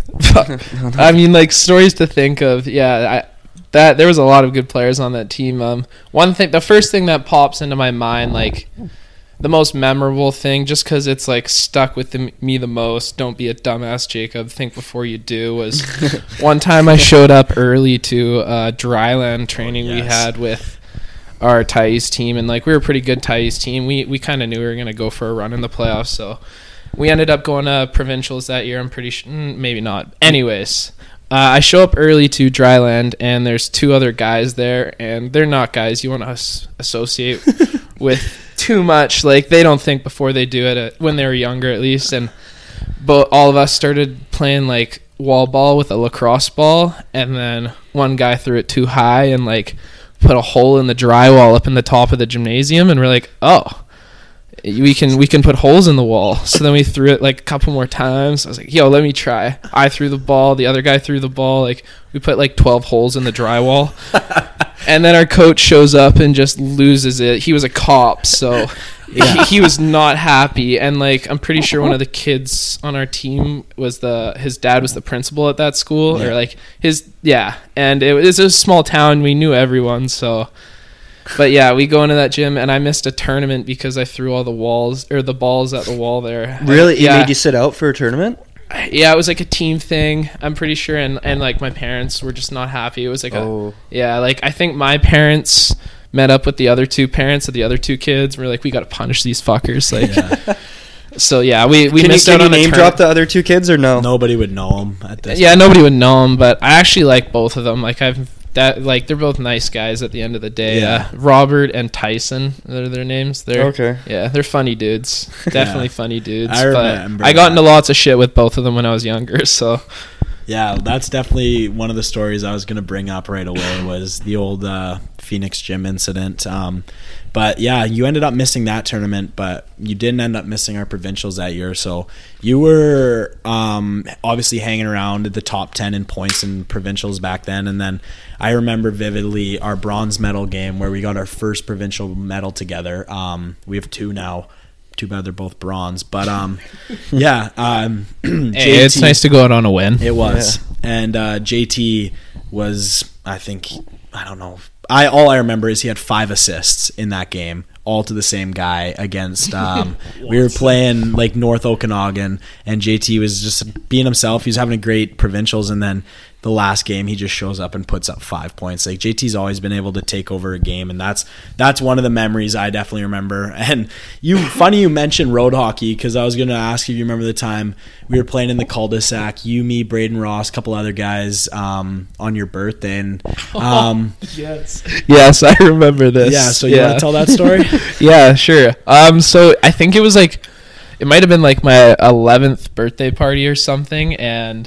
I mean, like, stories to think of. Yeah, there was a lot of good players on that team. The first thing that pops into my mind, like, the most memorable thing, just because it's, like, stuck with me the most, don't be a dumbass, Jacob, think before you do, was one time I showed up early to dryland training we had with our Thais team, and, like, we were a pretty good Thais team. We kind of knew we were going to go for a run in the playoffs, so... We ended up going to provincials that year. I'm pretty sure, maybe not. Anyways, I show up early to Dryland, and there's 2 other guys there, and they're not guys you want to associate with too much. Like, they don't think before they do it when they were younger, at least. But all of us started playing like wall ball with a lacrosse ball, and then one guy threw it too high and like put a hole in the drywall up in the top of the gymnasium, and we're like, oh. We can put holes in the wall. So then we threw it like a couple more times. I was like, yo, let me try. I threw the ball. The other guy threw the ball. Like, we put like 12 holes in the drywall. And then our coach shows up and just loses it. He was a cop, so he was not happy. And like, I'm pretty sure one of the kids on our team was his dad was the principal at that school, or like and it was a small town. We knew everyone, so. But yeah, we go into that gym, and I missed a tournament because I threw all the balls at the wall there. Really? It made you sit out for a tournament? Yeah, it was like a team thing, I'm pretty sure, and like my parents were just not happy. It was like like I think my parents met up with the other 2 parents of the other 2 kids. We're like, we got to punish these fuckers. Like, So yeah, we Can missed you out on a name drop the other two kids or no? Nobody would know him at this. Yeah, nobody would know them, but I actually like both of them. Like they're both nice guys at the end of the day. Yeah. Robert and Tyson, they're their names. They're Okay. Yeah, they're funny dudes. Definitely funny dudes. I remember But I got that. into lots of shit with both of them when I was younger. So Yeah, that's definitely one of the stories I was going to bring up right away was the old Phoenix Gym incident. But yeah, you ended up missing that tournament, but you didn't end up missing our provincials that year. So you were obviously hanging around at the top 10 in points in provincials back then. And then I remember vividly our bronze medal game where we got our first provincial medal together. We have two now. Too bad they're both bronze. But yeah. hey, it's nice to go out on a win. It was. Yeah. And JT was, I think, I don't know. All I remember is he had 5 assists in that game, all to the same guy against we were playing like North Okanagan, and JT was just being himself. He was having a great provincials, and then the last game he just shows up and puts up 5 points. Like JT's always been able to take over a game, and that's one of the memories I definitely remember. And funny you mentioned road hockey, because I was going to ask if you remember the time we were playing in the cul-de-sac, you, me, Braden Ross, a couple other guys on your birthday, and Yes, I remember this. yeah, so you want to tell that story? Yeah, sure. So I think it was like, it might have been like my 11th birthday party or something, and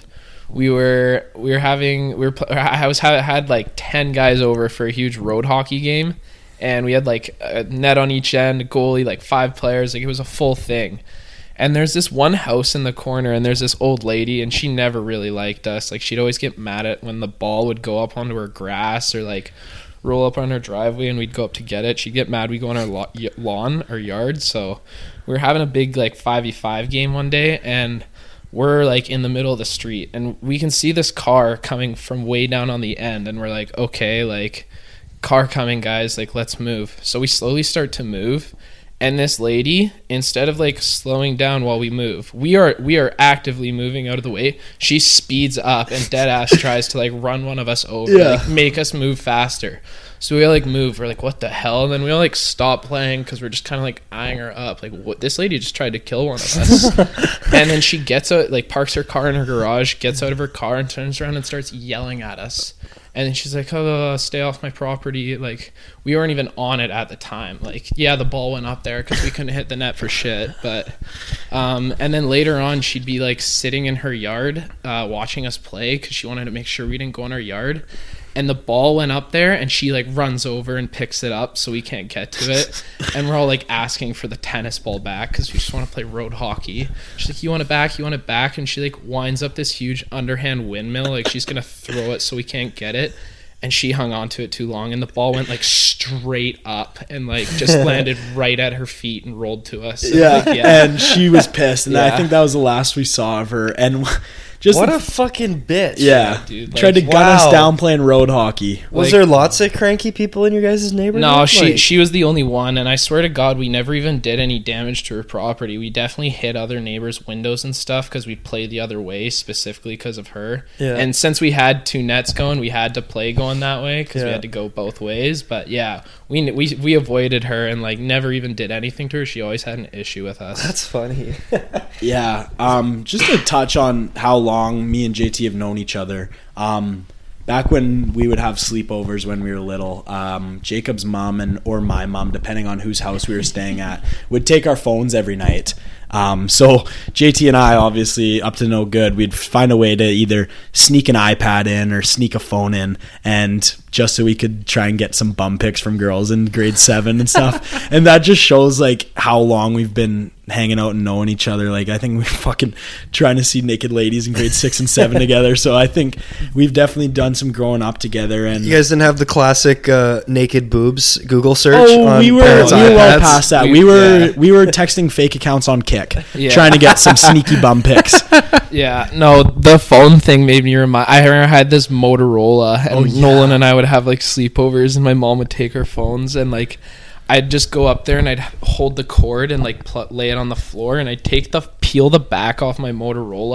had like 10 guys over for a huge road hockey game, and we had like a net on each end, goalie, like 5 players, like it was a full thing. And there's this one house in the corner, and there's this old lady, and she never really liked us. Like she'd always get mad at when the ball would go up onto her grass or like roll up on her driveway, and we'd go up to get it. She'd get mad. We'd go on our lawn or yard. So we were having a big like 5v5 game one day, and we're like in the middle of the street, and we can see this car coming from way down on the end, and we're like, okay, like car coming, guys, like let's move. So we slowly start to move, and this lady, instead of like slowing down while we move, we are actively moving out of the way. She speeds up and dead ass tries to like run one of us over, like make us move faster. So we all like move. We're like, what the hell? And then we all like stop playing because we're just kind of like eyeing her up. Like, what? This lady just tried to kill one of us. And then she gets out, like parks her car in her garage, gets out of her car and turns around and starts yelling at us. And then she's like, oh, stay off my property. Like, we weren't even on it at the time. Like, yeah, the ball went up there because we couldn't hit the net for shit. But, and then later on, she'd be like sitting in her yard watching us play because she wanted to make sure we didn't go in our yard. And the ball went up there, and she like runs over and picks it up so we can't get to it. And we're all like asking for the tennis ball back because we just want to play road hockey. She's like, you want it back? You want it back? And she like winds up this huge underhand windmill, like she's gonna throw it so we can't get it. And she hung on to it too long, and the ball went like straight up and like just landed right at her feet and rolled to us. And, And she was pissed, and I think that was the last we saw of her. And just what a fucking bitch. Yeah, dude, like, tried to gun us down playing road hockey. Was like, there lots of cranky people in your guys' neighborhood? No, she was the only one, and I swear to God, we never even did any damage to her property. We definitely hit other neighbors' windows and stuff because we played the other way specifically because of her. Yeah. And since we had 2 nets going, we had to play going that way because we had to go both ways. But yeah, we avoided her and like never even did anything to her. She always had an issue with us. That's funny. Yeah. Just to touch on how long me and JT have known each other. Back when we would have sleepovers when we were little, Jacob's mom or my mom, depending on whose house we were staying at, would take our phones every night. So JT and I, obviously up to no good, we'd find a way to either sneak an iPad in or sneak a phone in, and just so we could try and get some bum pics from girls in grade 7 and stuff. And that just shows like how long we've been hanging out and knowing each other. Like I think we're fucking trying to see naked ladies in grade 6 and 7 together. So I think we've definitely done some growing up together. And you guys didn't have the classic naked boobs Google search? Oh, we were well past that. We were texting fake accounts on Kik, trying to get some sneaky bum pics. Yeah, no, the phone thing made me remind. I had this Motorola, and Nolan and I would have like sleepovers, and my mom would take our phones, and like I'd just go up there and I'd hold the cord and like lay it on the floor, and I'd peel the back off my Motorola,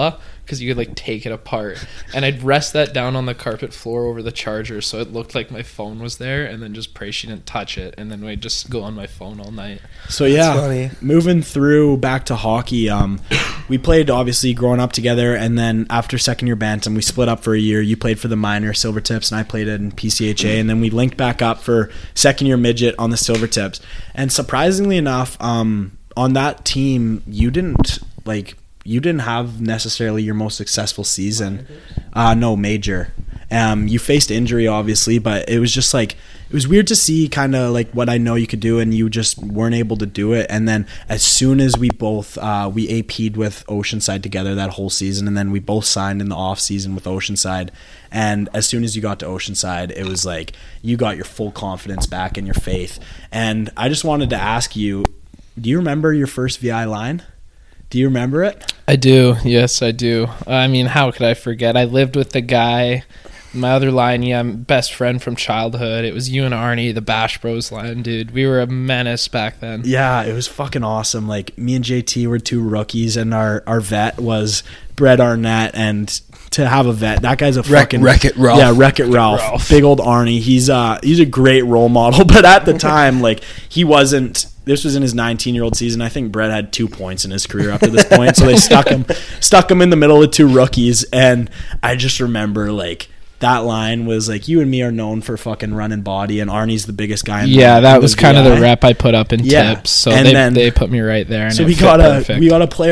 because you could like take it apart, and I'd rest that down on the carpet floor over the charger so it looked like my phone was there, and then just pray she didn't touch it, and then we'd just go on my phone all night. So yeah, funny. moving through back to hockey, we played obviously growing up together, and then after second year Bantam, we split up for a year. You played for the minor Silvertips, and I played in PCHA, and then we linked back up for second year midget on the Silvertips. And surprisingly enough, on that team, you didn't have necessarily your most successful season. No, major. You faced injury, obviously, but it was just like, it was weird to see kind of like what I know you could do, and you just weren't able to do it. And then as soon as we both, we AP'd with Oceanside together that whole season, and then we both signed in the off season with Oceanside. And as soon as you got to Oceanside, it was like you got your full confidence back and your faith. And I just wanted to ask you, do you remember your first VI line? Do you remember it? I do. Yes, I do. I mean, how could I forget? I lived with the guy, my other line, best friend from childhood. It was you and Arnie, the Bash Bros line, dude. We were a menace back then. Yeah, it was fucking awesome. Like, me and JT were two rookies, and our vet was Brett Arnett, and to have a vet, that guy's a fucking Wreck-It Ralph. Yeah, Wreck-It Ralph. Big old Arnie. He's a great role model, but at the time, like, he wasn't. This was in his 19-year-old season. I think Brett had 2 points in his career up to this point, so they stuck him in the middle of two rookies. And I just remember, like, that line was like, you and me are known for fucking running body, and Arnie's the biggest guy in that was kind of the rep I put up in tips, so they put me right there. And so we got to play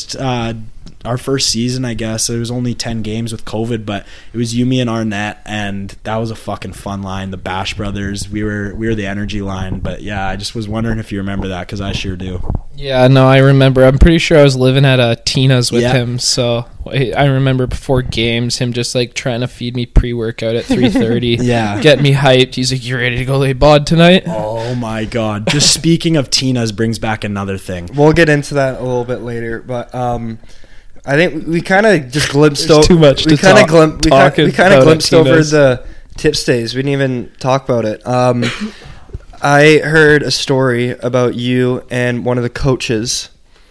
our first season, I guess. It was only 10 games with COVID, but it was you, me, and Arnett, and that was a fucking fun line. The Bash Brothers, we were the energy line. But yeah, I just was wondering if you remember that, because I sure do. Yeah, no, I remember. I'm pretty sure I was living at Tina's with him, so I remember before games him just like trying to feed me pre-workout at 3:30. Yeah, get me hyped. He's like, "You ready to go lay bod tonight?" Oh my god! Just speaking of Tina's brings back another thing. We'll get into that a little bit later, but I think we kind of just glimpsed over too much. We kind of glimpsed over Tina's. the tips days. We didn't even talk about it. I heard a story about you and one of the coaches.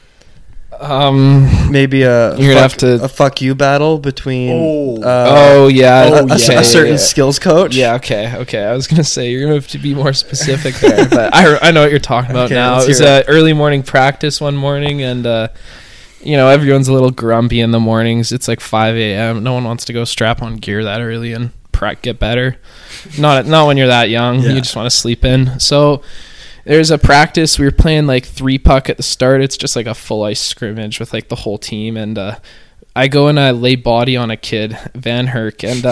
Maybe you're gonna have to a fuck you battle between. A certain skills coach. Yeah, okay. I was gonna say you're gonna have to be more specific there, but I know what you're talking about now. It was early morning practice one morning, and everyone's a little grumpy in the mornings. It's like 5 a.m. No one wants to go strap on gear that early and get better. Not when you're that young. Yeah. You just want to sleep in. So there's a practice. We were playing like 3-puck at the start. It's just like a full ice scrimmage with like the whole team. And I go and I lay body on a kid, Van Herk, and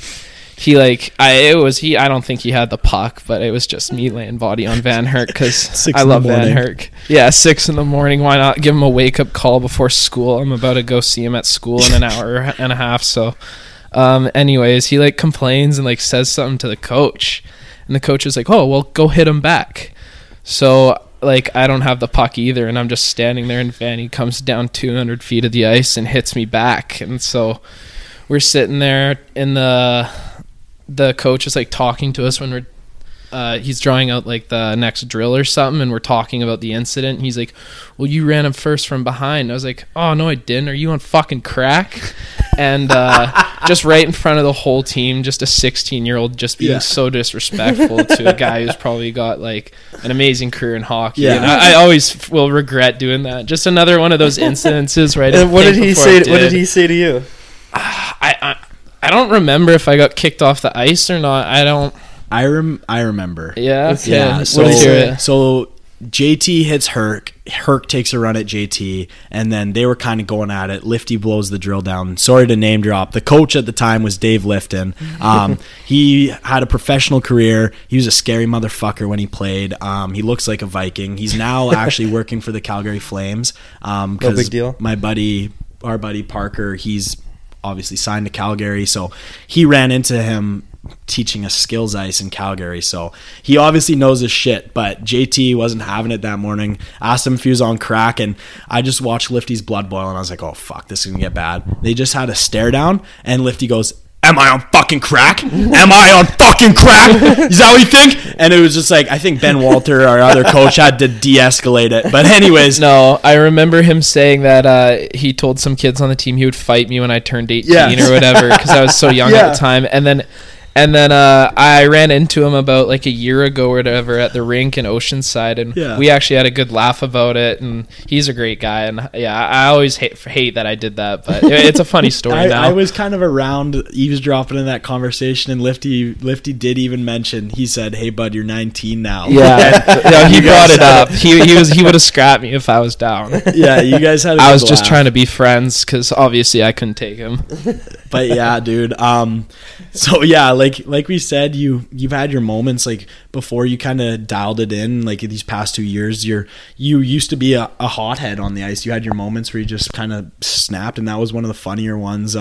I don't think he had the puck, but it was just me laying body on Van Herk because I love Van Herk. Yeah, 6 a.m. Why not give him a wake up call before school? I'm about to go see him at school in an hour and a half. So, anyways, he like complains and like says something to the coach, and the coach is like, "Oh, well, go hit him back." So like I don't have the puck either, and I'm just standing there, and Vanny comes down 200 feet of the ice and hits me back, and so we're sitting there in the coach is like talking to us when we're he's drawing out like the next drill or something, and we're talking about the incident, and he's like, "Well, you ran him first from behind." I was like, "Oh no, I didn't. Are you on fucking crack?" And just right in front of the whole team, just a 16-year-old just being so disrespectful to a guy who's probably got like an amazing career in hockey. And I always will regret doing that. Just another one of those incidences, right? And what did he say? What did he say to you? I don't remember if I got kicked off the ice or not. I remember. Yeah. Okay. Yeah. So JT hits Herc. Herc takes a run at JT, and then they were kind of going at it. Lifty blows the drill down. Sorry to name drop. The coach at the time was Dave Lifton. He had a professional career. He was a scary motherfucker when he played. He looks like a Viking. He's now actually working for the Calgary Flames. No big deal. Our buddy Parker, he's obviously signed to Calgary, so he ran into him teaching us skills ice in Calgary, so he obviously knows his shit. But JT wasn't having it that morning. Asked him if he was on crack, and I just watched Lifty's blood boil, and I was like, oh fuck, this is gonna get bad. They just had a stare down, and Lifty goes, am I on fucking crack? Am I on fucking crack? Is that what you think? And it was just like, I think Ben Walter, our other coach, had to de-escalate it. But anyways. No, I remember him saying that he told some kids on the team he would fight me when I turned 18 or whatever, because I was so young at the time. And then I ran into him about like a year ago or whatever at the rink in Oceanside, and we actually had a good laugh about it. And he's a great guy, and I always hate that I did that, but it's a funny story now. I was kind of around eavesdropping in that conversation, and Lifty did even mention, he said, "Hey bud, you're 19 now." Yeah, he brought it up. He would have scrapped me if I was down. Yeah, you guys had. I was just trying to be friends because obviously I couldn't take him. But yeah, dude. So yeah, like we said, you've had your moments like before you kind of dialed it in. Like these past 2 years, you used to be a hothead on the ice. You had your moments where you just kind of snapped, and that was one of the funnier ones.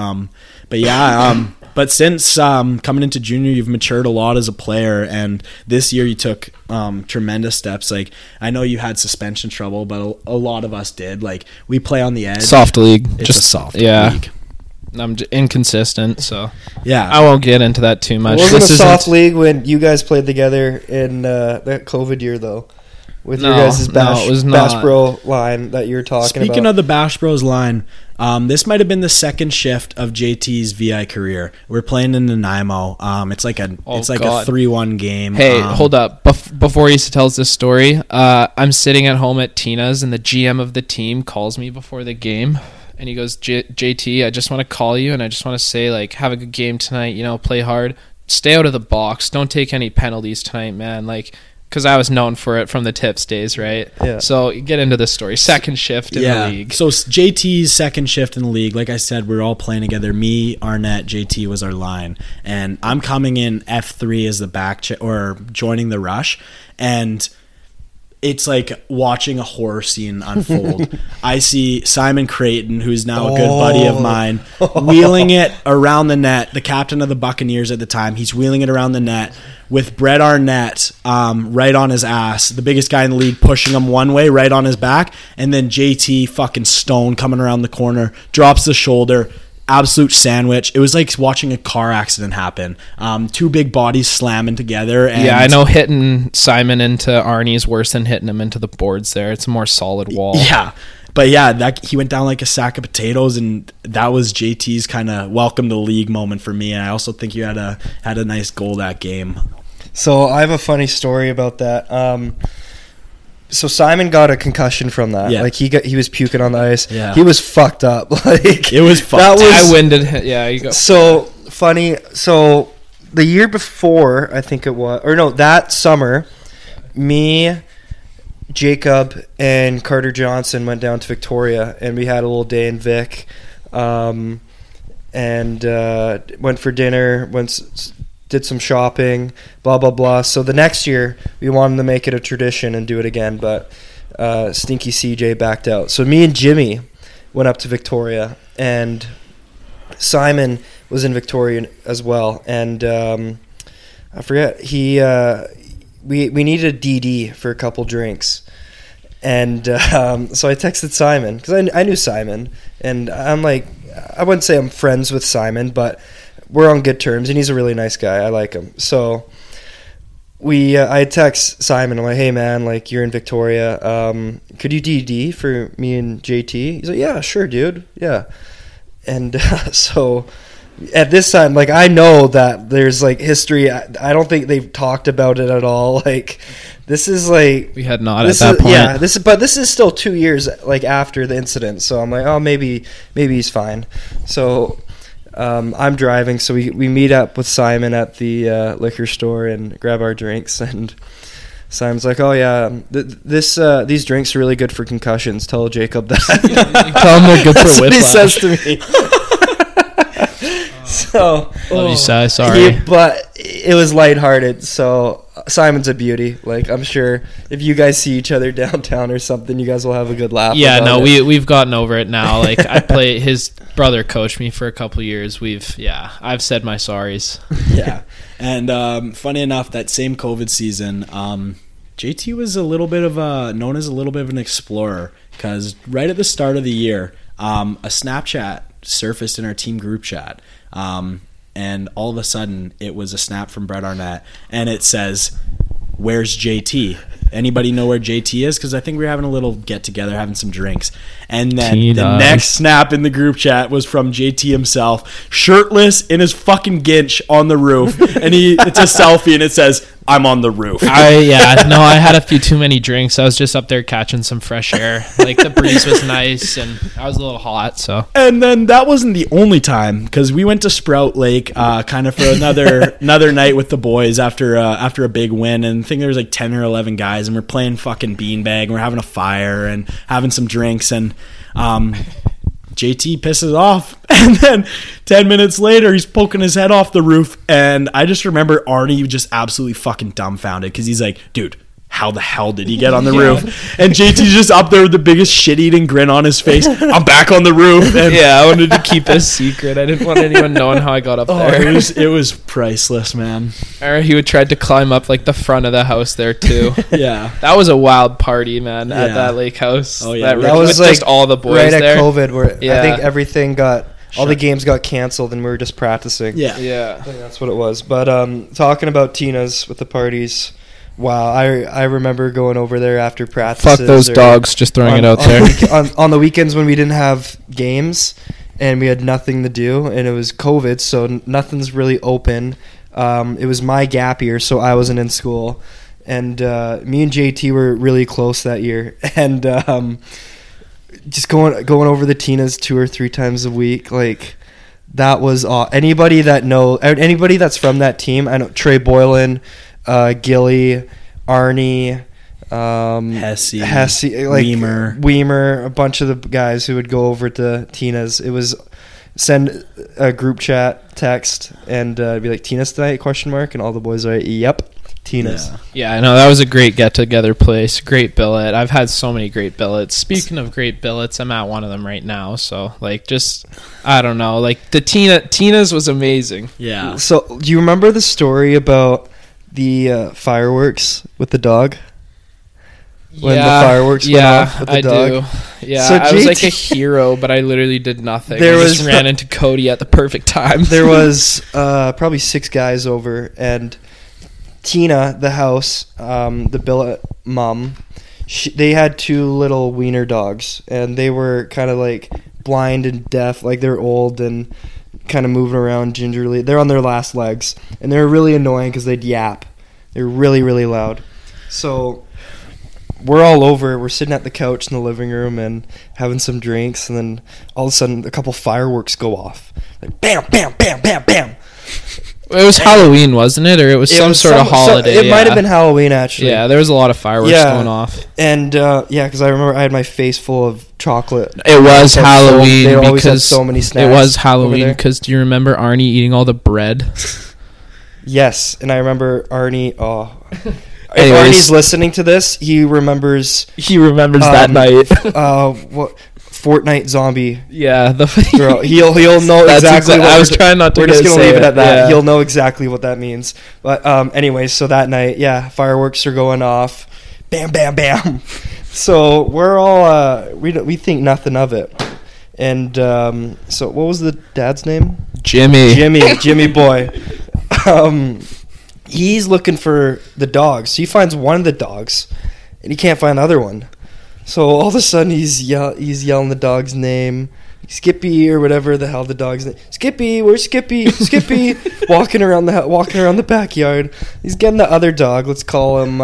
But since coming into junior, you've matured a lot as a player, and this year you took tremendous steps. Like I know you had suspension trouble, but a lot of us did. Like we play on the edge. Soft league. It's just a soft league. I'm inconsistent, so yeah, I won't get into that too much. It wasn't a soft league when you guys played together in that COVID year, though, with your guys' Bash Bro line that you're talking about. Speaking of the Bash Bros line, this might have been the second shift of JT's VI career. We're playing in Nanaimo. It's like a 3-1 game. Hey, hold up! Before he tells this story, I'm sitting at home at Tina's, and the GM of the team calls me before the game. And he goes, JT, I just want to call you, and I just want to say, like, have a good game tonight, play hard. Stay out of the box. Don't take any penalties tonight, man. Like, because I was known for it from the Tips days, right? Yeah. So get into the story. Second shift in the league. So JT's second shift in the league, like I said, we're all playing together. Me, Arnett, JT was our line. And I'm coming in F3 as the back or joining the rush. And it's like watching a horror scene unfold. I see Simon Creighton, who's now a good buddy of mine, wheeling it around the net. The captain of the Buccaneers at the time, he's wheeling it around the net with Brett Arnett right on his ass, the biggest guy in the league, pushing him one way, right on his back, and then JT fucking stone coming around the corner, drops the shoulder, absolute sandwich. It was like watching a car accident happen. Two big bodies slamming together. And I know hitting Simon into Arnie is worse than hitting him into the boards there. It's a more solid wall. Yeah. But yeah, he went down like a sack of potatoes, and that was JT's kind of welcome to the league moment for me. And I also think you had a nice goal that game. So I have a funny story about that. So Simon got a concussion from that. Yeah. Like he was puking on the ice. Yeah. He was fucked up. Like it was fucked. I winded him. Yeah, you go. So funny. So the year before, I think it was, or no, that summer, me, Jacob, and Carter Johnson went down to Victoria, and we had a little day in Vic, and went for dinner. Did some shopping, blah, blah, blah. So the next year, we wanted to make it a tradition and do it again, but Stinky CJ backed out. So me and Jimmy went up to Victoria, and Simon was in Victoria as well. And I forget, we needed a DD for a couple drinks. And so I texted Simon, because I knew Simon. And I'm like, I wouldn't say I'm friends with Simon, but we're on good terms, and he's a really nice guy. I like him. So I text Simon. I'm like, hey, man, like, you're in Victoria. Could you DD for me and JT? He's like, yeah, sure, dude. Yeah. And so at this time, like, I know that there's, like, history. I don't think they've talked about it at all. Like, this is, like... We had not at that point. Yeah, this is still 2 years, like, after the incident. So I'm like, oh, maybe he's fine. So... I'm driving, so we meet up with Simon at the liquor store and grab our drinks, and Simon's like, oh yeah, these drinks are really good for concussions. Tell Jacob that. Tell him they're good for whiplash. That's what he says to me. So love you, Si. Sorry. But it was lighthearted, so Simon's a beauty. Like, I'm sure if you guys see each other downtown or something, you guys will have a good laugh. Yeah, no, we've gotten over it now. Like, his brother coached me for a couple of years. I've said my sorries. Yeah. And funny enough, that same COVID season, JT was known as a little bit of an explorer, because right at the start of the year, a Snapchat surfaced in our team group chat. and all of a sudden it was a snap from Brett Arnett, and it says, "Where's JT?" Anybody know where JT is? Because I think we were having a little get-together, having some drinks. And then the next snap in the group chat was from JT himself, shirtless in his fucking ginch on the roof. And it's a selfie, and it says, "I'm on the roof." I had a few too many drinks. I was just up there catching some fresh air. Like, the breeze was nice, and I was a little hot, so. And then that wasn't the only time, because we went to Sprout Lake kind of for another night with the boys after a big win. And I think there was like 10 or 11 guys, and we're playing fucking beanbag, and we're having a fire and having some drinks, and JT pisses off, and then 10 minutes later he's poking his head off the roof, and I just remember Arnie just absolutely fucking dumbfounded, because he's like, "Dude, how the hell did he get on the roof?" And JT's just up there with the biggest shit-eating grin on his face. "I'm back on the roof." And I wanted to keep it a secret. I didn't want anyone knowing how I got up there. It was priceless, man. Or he would try to climb up like the front of the house there too. Yeah, that was a wild party, man, at that lake house. Oh yeah, that was with like just all the boys right there. at COVID, where I think everything all the games got canceled, and we were just practicing. Yeah. I think that's what it was. But talking about Tina's with the parties. Wow, I remember going over there after practices. Fuck those dogs, just throwing it out there. On the weekends when we didn't have games and we had nothing to do, and it was COVID, so nothing's really open. It was my gap year, so I wasn't in school. And me and JT were really close that year. And just going over the Tina's 2 or 3 times a week, like, that was anybody that's from that team. I know Trey Boylan, Gilly, Arnie, Hesse, like Weimer, a bunch of the guys who would go over to Tina's. It was send a group chat text and be like, "Tina's tonight?" ? And all the boys are like, "Yep, Tina's." Yeah, I know, that was a great get-together place. Great billet. I've had so many great billets. Speaking of great billets, I'm at one of them right now. So, like, just, I don't know. Like, the Tina's was amazing. Yeah. So, do you remember the story about the fireworks with the dog? When the fireworks went off with the dog? Do. Yeah, so I was like a hero, but I literally did nothing. I just ran into Cody at the perfect time. There was probably 6 guys over, and Tina, the house, the billet mom, they had 2 little wiener dogs, and they were kind of like blind and deaf, like they're old and kind of moving around gingerly. They're on their last legs, and they're really annoying because they'd yap. They're really, really loud. So we're all over. We're sitting at the couch in the living room and having some drinks, and then all of a sudden a couple fireworks go off. Like, bam, bam, bam, bam, bam. It was Halloween, wasn't it? Or it was some sort of holiday. It might have been Halloween, actually. Yeah, there was a lot of fireworks going off. And, because I remember I had my face full of chocolate. It was Halloween. They always had so many snacks. It was Halloween because do you remember Arnie eating all the bread? Yes, and I remember Arnie. Oh. If Anyways. Arnie's listening to this, he remembers that night. What Fortnite zombie. Yeah, Girl. He'll know exactly. I was trying not to. We're just gonna leave it at that. Yeah. He'll know exactly what that means. But anyways, so that night, fireworks are going off, bam, bam, bam. So we're all we think nothing of it. And so what was the dad's name? Jimmy boy. He's looking for the dogs. He finds one of the dogs, and he can't find the other one. So all of a sudden, he's yelling the dog's name, Skippy or whatever the hell the dog's name. Skippy, where's Skippy? Skippy, walking around the backyard. He's getting the other dog. Let's call him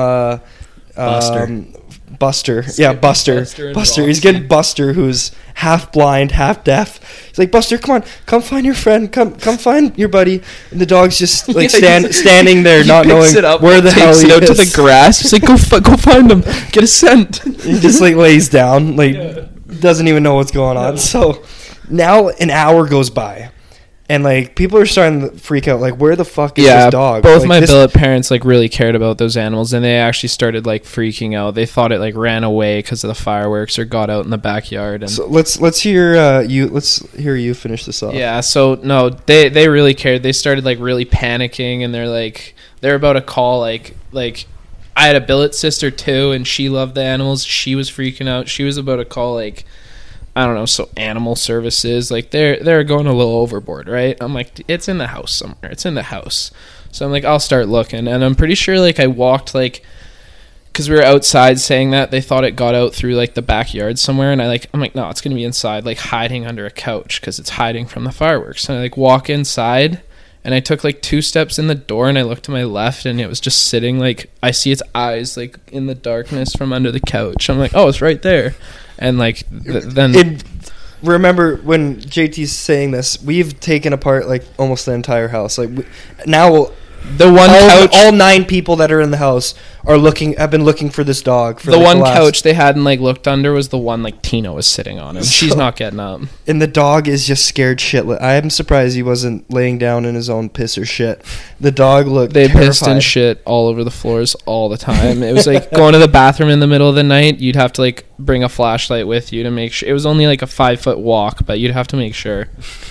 Buster. Yeah, Buster. He's getting Buster, who's half blind, half deaf. He's like, "Buster, come on, come find your friend. Come find your buddy." And the dog's just like standing there, not knowing where the hell he is. Takes it out to the grass. He's like, "Go find him. Get a scent." He just like lays down, doesn't even know what's going on. So now an hour goes by. And, like, people are starting to freak out. Like, where the fuck is this dog? Both like, my billet parents, like, really cared about those animals. And they actually started, like, freaking out. They thought it, like, ran away because of the fireworks or got out in the backyard. And so let's hear you finish this off. Yeah, so, no, they really cared. They started, like, really panicking. And they're about to call, like I had a billet sister, too. And she loved the animals. She was freaking out. She was about to call, like I don't know, so animal services, like they're going a little overboard, right? I'm like, it's in the house somewhere. It's in the house. So I'm like, I'll start looking. And I'm pretty sure like I walked like, because we were outside saying that they thought it got out through like the backyard somewhere. And I'm like, no, it's going to be inside, like hiding under a couch because it's hiding from the fireworks. And I like walk inside and I took like 2 steps in the door and I looked to my left and it was just sitting like, I see its eyes like in the darkness from under the couch. I'm like, oh, it's right there. And like then remember when JT's saying this, we've taken apart like almost the entire house. Like now the one couch, all 9 people that are in the house have been looking for this dog. For the like one couch they hadn't like looked under was the one like Tina was sitting on, and she's not getting up. And the dog is just scared shitless. I am surprised he wasn't laying down in his own piss or shit. The dog looked terrified. Pissed and shit all over the floors all the time. It was like going to the bathroom in the middle of the night. You'd have to like bring a flashlight with you to make sure. It was only like a 5-foot walk, but you'd have to make sure.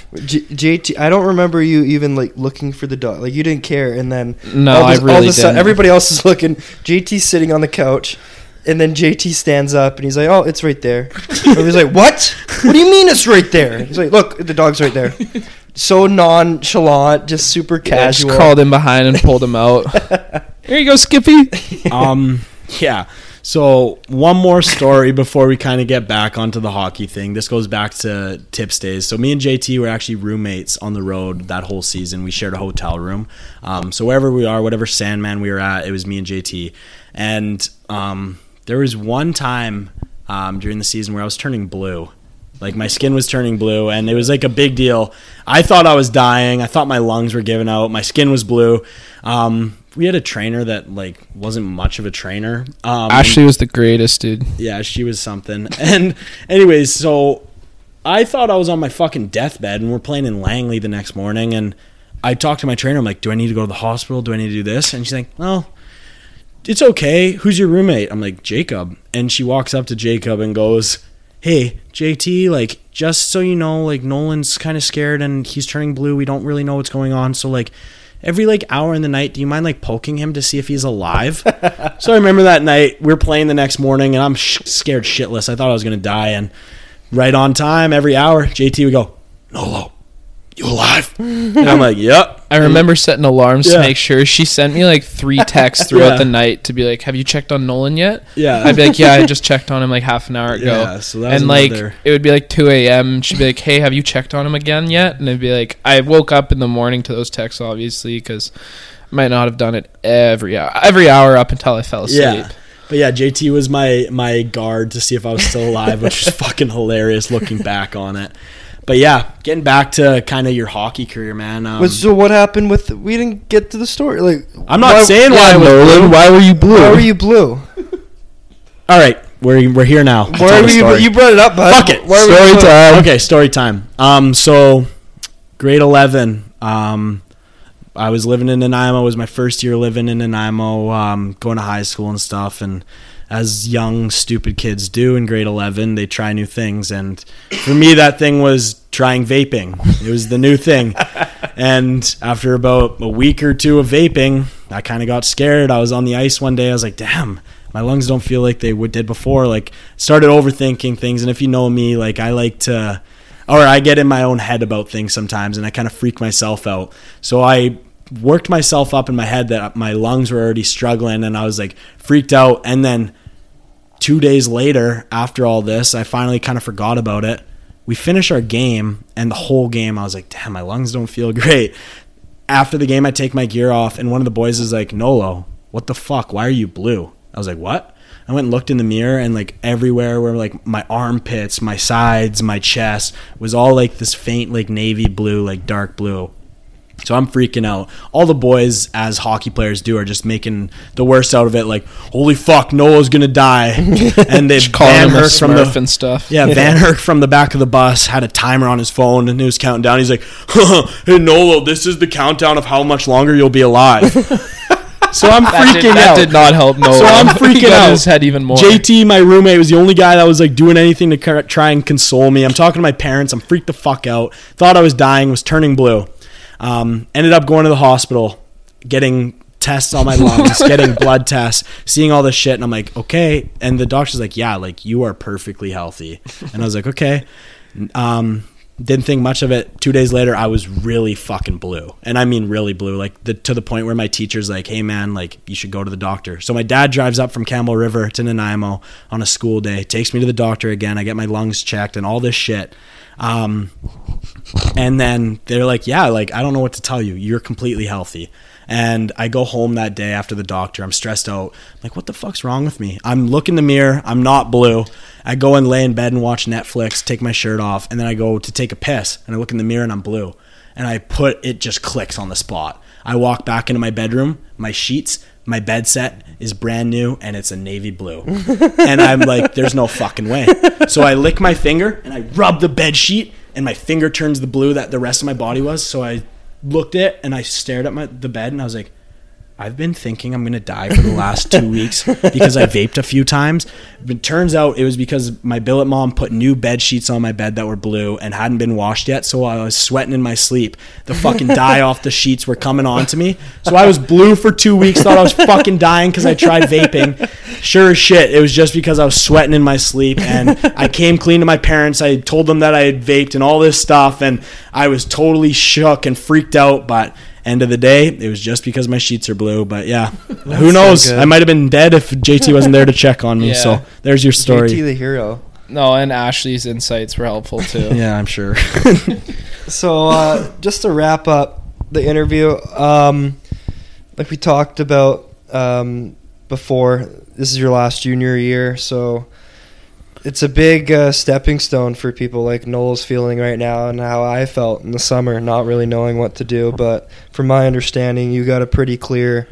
JT, I don't remember you even like looking for the dog. Like you didn't care, and then I really didn't. Everybody else is looking. JT's sitting on the couch, and then JT stands up and he's like, "Oh, it's right there." And he's like, "What? What do you mean it's right there?" He's like, "Look, the dog's right there." So nonchalant, just super casual. Just crawled in behind and pulled him out. Here you go, Skippy. Yeah. So one more story before we kind of get back onto the hockey thing. This goes back to Tips days. So me and JT were actually roommates on the road that whole season. We shared a hotel room. So wherever we are, whatever Sandman we were at, it was me and JT. And there was one time during the season where I was turning blue. Like my skin was turning blue, and it was like a big deal. I thought I was dying. I thought my lungs were giving out. My skin was blue. We had a trainer that like wasn't much of a trainer. Ashley was the greatest, dude. Yeah, she was something. And anyways, so I thought I was on my fucking deathbed, and we're playing in Langley the next morning. And I talked to my trainer. I'm like, do I need to go to the hospital? Do I need to do this? And she's like, well, it's okay. Who's your roommate? I'm like, Jacob. And she walks up to Jacob and goes, hey, JT, like, just so you know, like, Nolan's kind of scared and he's turning blue. We don't really know what's going on. So, like, every, like, hour in the night, do you mind, like, poking him to see if he's alive? So I remember that night, we were playing the next morning, and I'm scared shitless. I thought I was going to die. And right on time, every hour, JT would go, Nolo, you alive? And I'm like, yep. I remember setting alarms to make sure. She sent me like 3 texts throughout the night to be like, have you checked on Nolan yet? Yeah. I'd be like, yeah, I just checked on him like half an hour ago. Yeah, so that was and like it would be like 2 a.m. She'd be like, hey, have you checked on him again yet? And it'd be like, I woke up in the morning to those texts, obviously, because I might not have done it every hour up until I fell asleep. Yeah. But yeah, JT was my guard to see if I was still alive, which was fucking hilarious looking back on it. But yeah, getting back to kind of your hockey career, man. So what happened with? We didn't get to the story. Like, I'm not saying why I was blue. Why were you blue? Why were you blue? All right, we're here now. Why were you? You brought it up, bud. Fuck it. Story time. Okay, story time. So grade 11. I was living in Nanaimo. It was my first year living in Nanaimo, going to high school and stuff. And as young, stupid kids do in grade 11, they try new things. And for me, that thing was trying vaping. It was the new thing. And after about a week or two of vaping, I kind of got scared. I was on the ice one day. I was like, damn, my lungs don't feel like they did before. Like, started overthinking things. And if you know me, like, I get in my own head about things sometimes, and I kind of freak myself out. So I worked myself up in my head that my lungs were already struggling, and I was like freaked out. And then 2 days later, after all this, I finally kind of forgot about it. We finished our game, and the whole game I was like, damn, my lungs don't feel great. After the game, I take my gear off, and one of the boys is like, Nolo, what the fuck? Why are you blue? I was like, what? I went and looked in the mirror, and like everywhere where like my armpits, my sides, my chest was all like this faint like navy blue, like dark blue. So I'm freaking out. All the boys, as hockey players do, are just making the worst out of it. Like, holy fuck, Noah's gonna die. And they Van Herk from the and stuff. Yeah, Van Herk from the back of the bus had a timer on his phone, and he was counting down. He's like, hey Noah, this is the countdown of how much longer you'll be alive. So I'm freaking out. That did not help Noah. So I'm freaking out. His head even more. JT, my roommate, was the only guy that was like doing anything to try and console me. I'm talking to my parents. I'm freaked the fuck out. Thought I was dying. Was turning blue. Ended up going to the hospital, getting tests on my lungs, getting blood tests, seeing all this shit. And I'm like, okay. And the doctor's like, yeah, like you are perfectly healthy. And I was like, okay. Didn't think much of it. 2 days later, I was really fucking blue. And I mean really blue, like to the point where my teacher's like, hey man, like you should go to the doctor. So my dad drives up from Campbell River to Nanaimo on a school day, takes me to the doctor again. I get my lungs checked and all this shit. And then they're like, yeah, like I don't know what to tell you. You're completely healthy. And I go home that day after the doctor. I'm stressed out. I'm like, what the fuck's wrong with me? I'm looking in the mirror. I'm not blue. I go and lay in bed and watch Netflix, take my shirt off, and then I go to take a piss. And I look in the mirror and I'm blue. And it just clicks on the spot. I walk back into my bedroom. My sheets, my bed set is brand new, and it's a navy blue. And I'm like, there's no fucking way. So I lick my finger, and I rub the bed sheet, and my finger turns the blue that the rest of my body was. So I looked at and I stared at the bed and I was like, I've been thinking I'm going to die for the last 2 weeks because I vaped a few times. But it turns out it was because my billet mom put new bed sheets on my bed that were blue and hadn't been washed yet. So I was sweating in my sleep. The fucking dye off the sheets were coming on to me. So I was blue for 2 weeks, thought I was fucking dying because I tried vaping. Sure as shit, it was just because I was sweating in my sleep. And I came clean to my parents. I told them that I had vaped and all this stuff. And I was totally shook and freaked out. But end of the day, it was just because my sheets are blue. But yeah, who knows? So I might have been dead if JT wasn't there to check on me. Yeah. So there's your story. JT the hero. No, and Ashley's insights were helpful too. Yeah, I'm sure. So just to wrap up the interview, like we talked about before, this is your last junior year, so it's a big stepping stone for people like Noel's feeling right now and how I felt in the summer, not really knowing what to do. But from my understanding, you got a pretty clear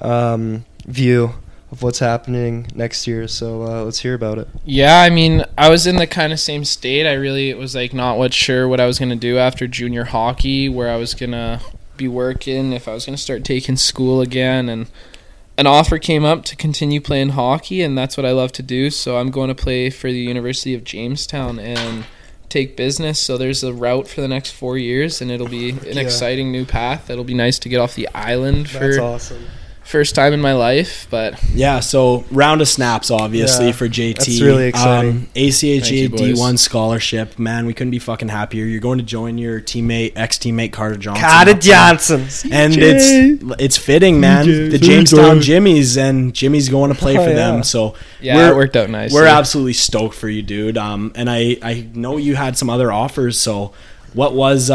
view of what's happening next year. So let's hear about it. Yeah, I mean, I was in the kind of same state. I really was like not sure what I was going to do after junior hockey, where I was going to be working, if I was going to start taking school again. And an offer came up to continue playing hockey, and that's what I love to do. So I'm going to play for the University of Jamestown and take business. So there's a route for the next 4 years, and it'll be an exciting new path. It'll be nice to get off the island That's for awesome. first time in my life. But Yeah, so round of snaps, obviously, for JT. That's really exciting. ACHA Thank you, boys. D1 scholarship. Man, we couldn't be fucking happier. You're going to join your ex-teammate Carter Johnson. Carter Johnson. And it's fitting, man. The Jamestown Jimmies, and Jimmy's going to play for them. So yeah, it worked out nice. We're absolutely stoked for you, dude. And I know you had some other offers. So what was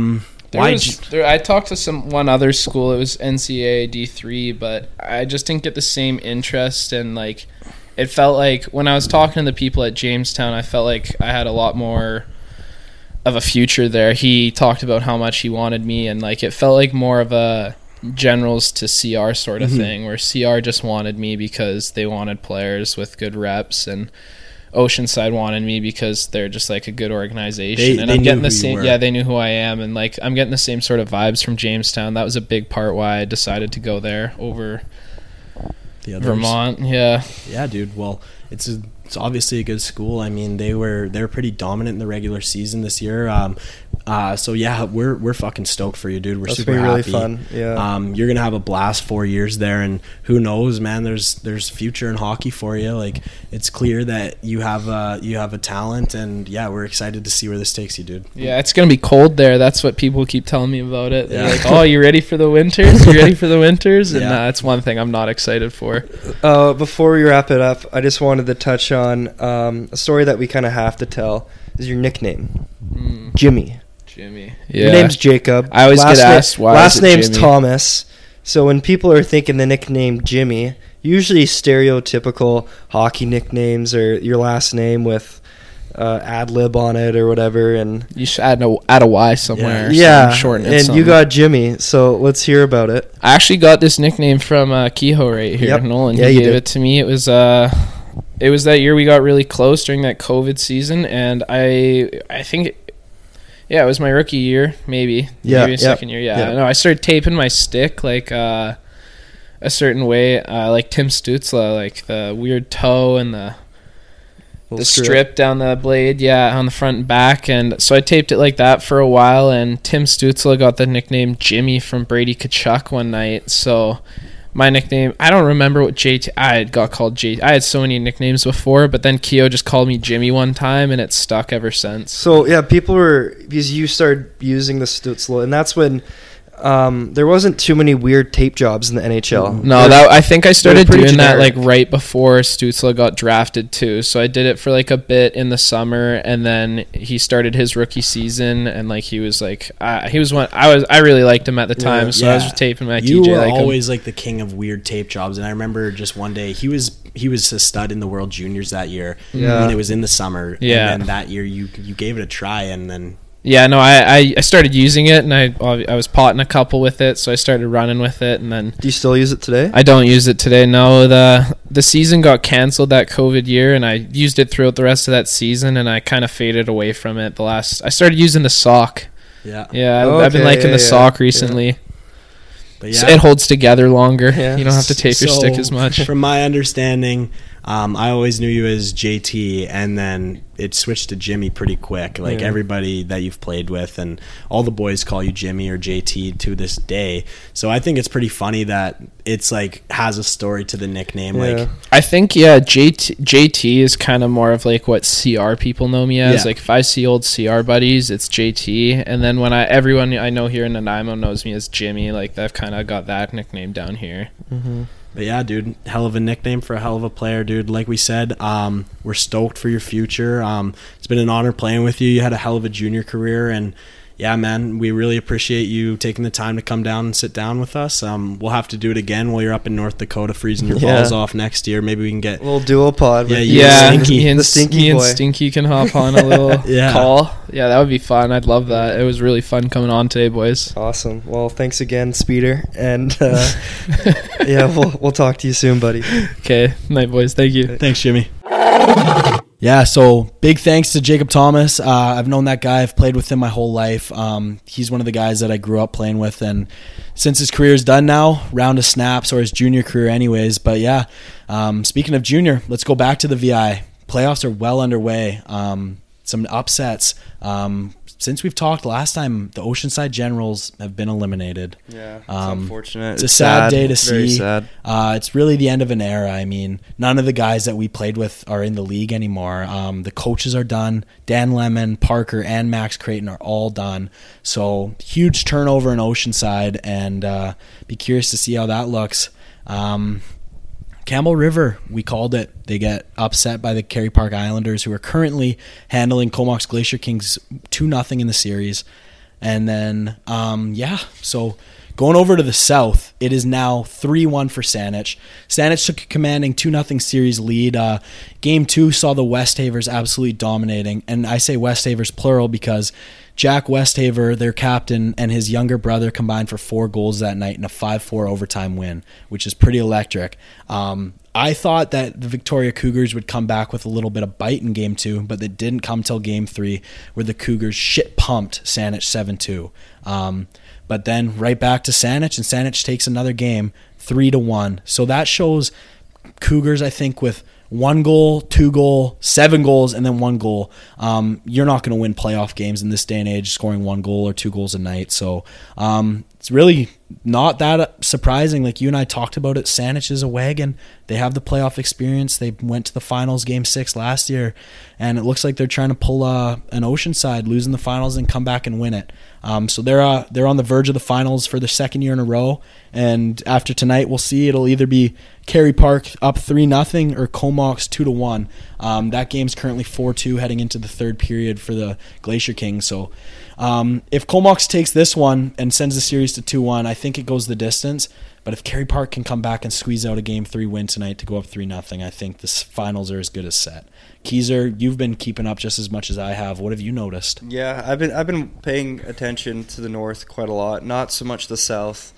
I talked to one other school. It was NCAA D3, but I just didn't get the same interest. And like, it felt like when I was talking to the people at Jamestown, I felt like I had a lot more of a future there. He talked about how much he wanted me, and like it felt like more of a generals to CR sort of thing, where CR just wanted me because they wanted players with good reps, and Oceanside wanted me because they're just like a good organization. And I'm getting the same. Yeah, they knew who I am, and like I'm getting the same sort of vibes from Jamestown. That was a big part why I decided to go there over the others? Vermont. Yeah, dude. Well, it's obviously a good school. I mean, they were pretty dominant in the regular season this year. So yeah, we're fucking stoked for you, dude. We're super happy. That's really fun. Yeah. You're gonna have a blast 4 years there, and who knows, man? There's future in hockey for you. Like, it's clear that you have a talent, and yeah, we're excited to see where this takes you, dude. Yeah, it's gonna be cold there. That's what people keep telling me about it. They're Yeah. like, "Oh, you ready for the winters? You ready for the winters?" And that's one thing I'm not excited for. Before we wrap it up, I just wanted to touch on a story that we kind of have to tell. Is your nickname Jimmy? Jimmy. Your name's Jacob. I always get asked why last is it name's Jimmy? Thomas. So when people are thinking the nickname Jimmy, usually stereotypical hockey nicknames or your last name with ad lib on it or whatever. And You should add a Y somewhere. yeah, shorten it. and something. you got Jimmy. So let's hear about it. I actually got this nickname from Kehoe right here. Yep. Nolan, Yeah, he you gave did. it to me. It was that year we got really close during that COVID season, and I think. Yeah, it was my rookie year, maybe a second year. Yeah, no, I started taping my stick like a certain way, like Tim Stützle, like the weird toe and the strip down the blade, on the front and back. And so I taped it like that for a while, and Tim Stützle got the nickname Jimmy from Brady Kachuk one night. So my nickname, I don't remember what JT, I had got called JT. I had so many nicknames before, but then Keo just called me Jimmy one time, and it's stuck ever since. So yeah, people were, because you started using the Stützle, and that's when there wasn't too many weird tape jobs in the NHL. No, I think I started pretty doing that generic. like right before Stützle got drafted too. So I did it for like a bit in the summer, and then he started his rookie season, and like he was one I really liked him at the time, so I was taping my You TJ were like him. always like the king of weird tape jobs, and I remember just one day he was a stud in the World Juniors that year. Yeah. And it was in the summer. Yeah. And then that year you gave it a try, and then Yeah, no, I started using it, and I was potting a couple with it, so I started running with it, and then Do you still use it today? I don't use it today. No, the season got canceled that COVID year, and I used it throughout the rest of that season, and I kind of faded away from it. I started using the sock. yeah. Yeah, I've been liking the sock recently. But So it holds together longer. Yeah. You don't have to tape your stick as much. From my understanding, I always knew you as JT, and then it switched to Jimmy pretty quick. Like everybody that you've played with, and all the boys call you Jimmy or JT to this day. So I think it's pretty funny that it's like has a story to the nickname. Yeah. Like I think JT is kind of more of like what CR people know me as. Yeah. Like if I see old CR buddies, it's JT, and then when everyone I know here in Nanaimo knows me as Jimmy. Like I've kind of got that nickname down here. But yeah, dude, hell of a nickname for a hell of a player, dude. Like we said, we're stoked for your future. It's been an honor playing with you. You had a hell of a junior career, and yeah, man, we really appreciate you taking the time to come down and sit down with us. We'll have to do it again while you're up in North Dakota freezing your balls off next year. Maybe we can get A little duo pod. with Yeah, Stinky. me and The Stinky me and boy. Stinky can hop on a little Yeah. call. Yeah, that would be fun. I'd love that. It was really fun coming on today, boys. Awesome. Well, thanks again, Speeder, and yeah, we'll talk to you soon, buddy. Okay, night, boys. Thank you. Thanks, Jimmy. Yeah, so big thanks to Jacob Thomas. I've known that guy. I've played with him my whole life. He's one of the guys that I grew up playing with, and since his career is done now, round of snaps, or his junior career anyways. But yeah, speaking of junior, let's go back to the VI. Playoffs are well underway. Some upsets. Since we've talked last time, the Oceanside Generals have been eliminated. Yeah, it's unfortunate. It's a sad day to It's very see. sad. It's really the end of an era. I mean, none of the guys that we played with are in the league anymore. The coaches are done. Dan Lemon, Parker, and Max Creighton are all done. So huge turnover in Oceanside, and be curious to see how that looks. Campbell River, we called it. They get upset by the Carey Park Islanders, who are currently handling Comox Glacier Kings 2-0 in the series. And then, so going over to the south, it is now 3-1 for Saanich. Saanich took a commanding 2-0 series lead. Game 2 saw the Westhavers absolutely dominating. And I say Westhavers plural because Jack Westhaver, their captain, and his younger brother combined for 4 goals that night in a 5-4 overtime win, which is pretty electric. I thought that the Victoria Cougars would come back with a little bit of bite in Game 2, but they didn't come till Game 3, where the Cougars shit-pumped Saanich 7-2. But then right back to Saanich, and Saanich takes another game, 3-1. So that shows Cougars, I think, with 1 goal, 2 goal, 7 goals, and then 1 goal. You're not going to win playoff games in this day and age scoring 1 goal or 2 goals a night. So it's really not that surprising. Like you and I talked about it, Saanich is a wagon. They have the playoff experience. They went to the finals Game 6 last year, and it looks like they're trying to pull an Oceanside, losing the finals and come back and win it. So they're on the verge of the finals for the second year in a row, and after tonight we'll see. It'll either be Carey Park up 3-0 or Comox 2-1. That game's currently 4-2 heading into the third period for the Glacier Kings. So if Comox takes this one and sends the series to 2-1, I think it goes the distance. But if Carey Park can come back and squeeze out a Game 3 win tonight to go up 3-0, I think the finals are as good as set. Keezer, you've been keeping up just as much as I have. What have you noticed? Yeah, I've been paying attention to the north quite a lot, not so much the south.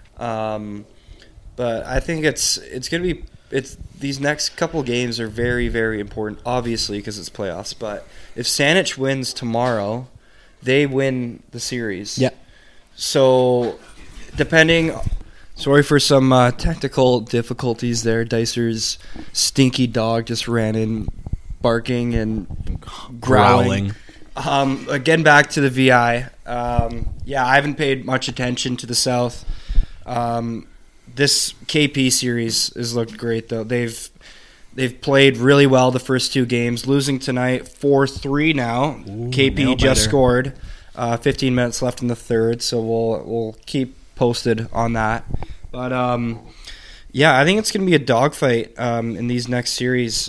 But I think it's going to be these next couple games are very, very important, obviously, because it's playoffs. But if Saanich wins tomorrow, they win the series. Yeah. So, sorry for some technical difficulties there. Dicer's stinky dog just ran in, barking and growling. Again, back to the VI. I haven't paid much attention to the south. this KP series has looked great, though. They've played really well the first 2 games, losing tonight 4-3 now. Ooh, KP just scored. 15 minutes left in the third, so we'll keep posted on that. But yeah, I think it's going to be a dogfight in these next series.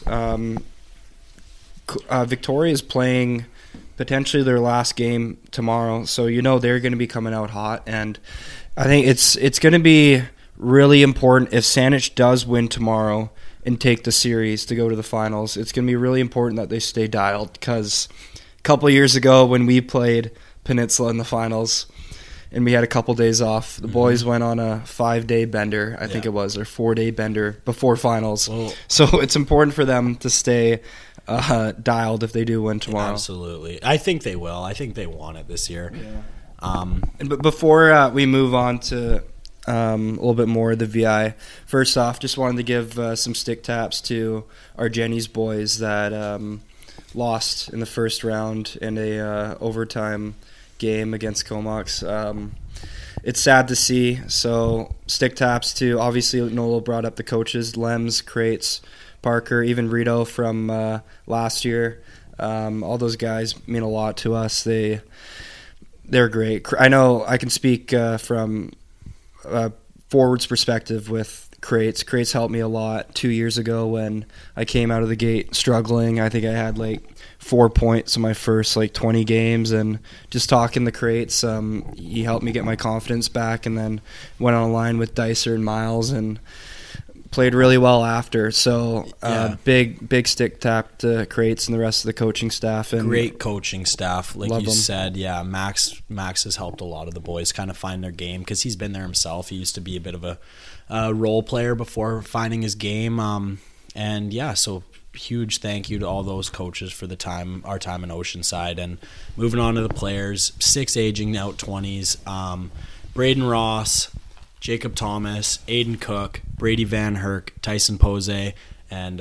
Victoria is playing potentially their last game tomorrow, so they're going to be coming out hot, and I think it's going to be really important if Saanich does win tomorrow and take the series to go to the finals. It's going to be really important that they stay dialed, because a couple of years ago when we played Peninsula in the finals and we had a couple days off, the boys went on a 5-day bender, I think it was, or 4-day bender before finals. Whoa. So it's important for them to stay dialed if they do win tomorrow. Absolutely. I think they will. I think they want it this year. Yeah. But before we move on to a little bit more of the VI, first off, just wanted to give some stick taps to our Jenny's boys that lost in the first round in a overtime game against Comox. It's sad to see, so stick taps to, obviously Nolo brought up the coaches, Lems, Krates, Parker, even Rito from last year. All those guys mean a lot to us. They're great. I know I can speak from forwards perspective with Krates. Krates helped me a lot 2 years ago when I came out of the gate struggling. I think I had 4 points in my first 20 games, and just talking to Krates, he helped me get my confidence back, and then went on a line with Dicer and Miles and played really well after. So big stick tap to Krates and the rest of the coaching staff. And great coaching staff, like you them. said. Yeah, Max has helped a lot of the boys kind of find their game, because he's been there himself. He used to be a bit of a role player before finding his game. And yeah, so huge thank you to all those coaches for our time in Oceanside. And moving on to the players, 6 aging out 20s. Braden Ross, Jacob Thomas, Aiden Cook, Brady Van Herk, Tyson Pose, and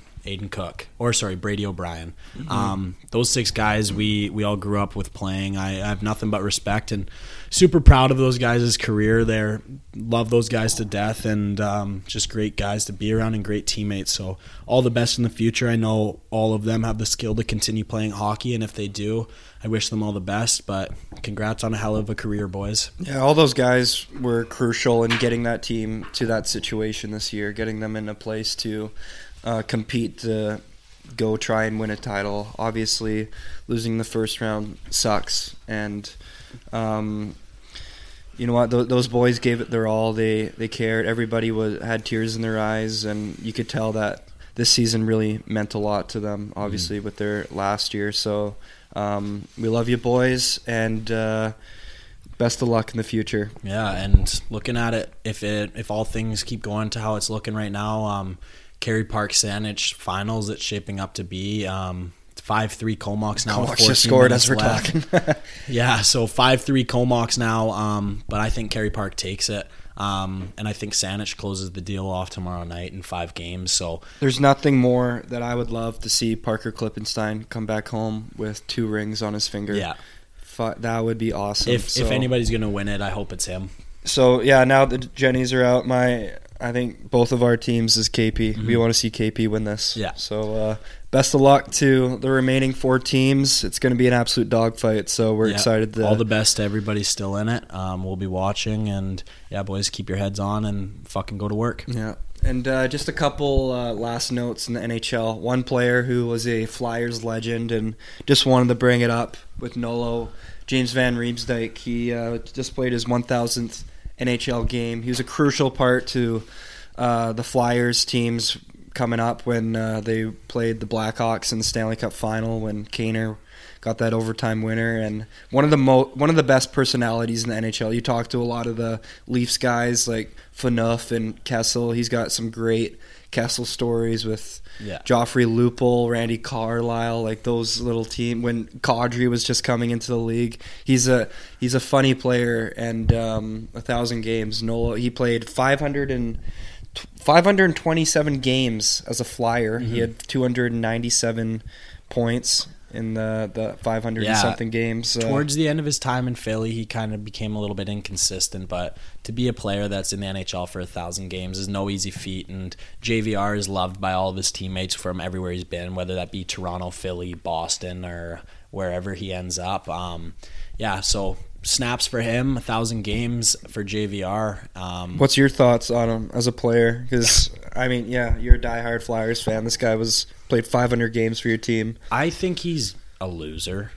Brady O'Brien. Those 6 guys we all grew up with playing. I have nothing but respect and super proud of those guys' career. Love those guys to death, and just great guys to be around and great teammates. So all the best in the future. I know all of them have the skill to continue playing hockey, and if they do, I wish them all the best. But congrats on a hell of a career, boys. Yeah, all those guys were crucial in getting that team to that situation this year, getting them in a place to compete to go try and win a title. Obviously, losing the first round sucks, and you know what? Those boys gave it their all. They cared. Everybody had tears in their eyes, and you could tell that this season really meant a lot to them. Obviously, with their last year. So we love you, boys, and best of luck in the future. Yeah, and looking at it, if all things keep going to how it's looking right now, Kerry Park Saanich finals it's shaping up to be 5-3 Comox now. Comox just scored as we're talking. Yeah, so 5-3 Comox now, but I think Kerry Park takes it. And I think Saanich closes the deal off tomorrow night in 5 games. So there's nothing more that I would love to see Parker Klippenstein come back home with 2 rings on his finger. Yeah. That would be awesome. If anybody's going to win it, I hope it's him. So, yeah, now that Jennies are out, I think both of our teams is KP. We want to see KP win this. Yeah. So, best of luck to the remaining 4 teams. It's going to be an absolute dogfight, so we're excited. All the best to everybody still in it. We'll be watching, and, yeah, boys, keep your heads on and fucking go to work. Yeah. And just a couple last notes in the NHL. One player who was a Flyers legend and just wanted to bring it up with Nolo, James Van Riemsdyk. He just played his 1,000th NHL game. He was a crucial part to the Flyers teams coming up when they played the Blackhawks in the Stanley Cup final when Kaner got that overtime winner, and one of the best personalities in the NHL. You talk to a lot of the Leafs guys like Phaneuf and Kessel. He's got some great Kessel stories with Joffrey Lupul, Randy Carlyle, like those little team when Kadri was just coming into the league. He's a funny player, and 1,000 games. Nolo, he played 527 games as a Flyer. He had 297 points. in the 500 Yeah. and something games. Towards the end of his time in Philly, he kind of became a little bit inconsistent, but to be a player that's in the NHL for 1,000 games is no easy feat, and JVR is loved by all of his teammates from everywhere he's been, whether that be Toronto, Philly, Boston, or wherever he ends up. So snaps for him, 1,000 games for JVR. What's your thoughts on him as a player? Because, I mean, yeah, you're a diehard Flyers fan. This guy played 500 games for your team. I think he's a loser.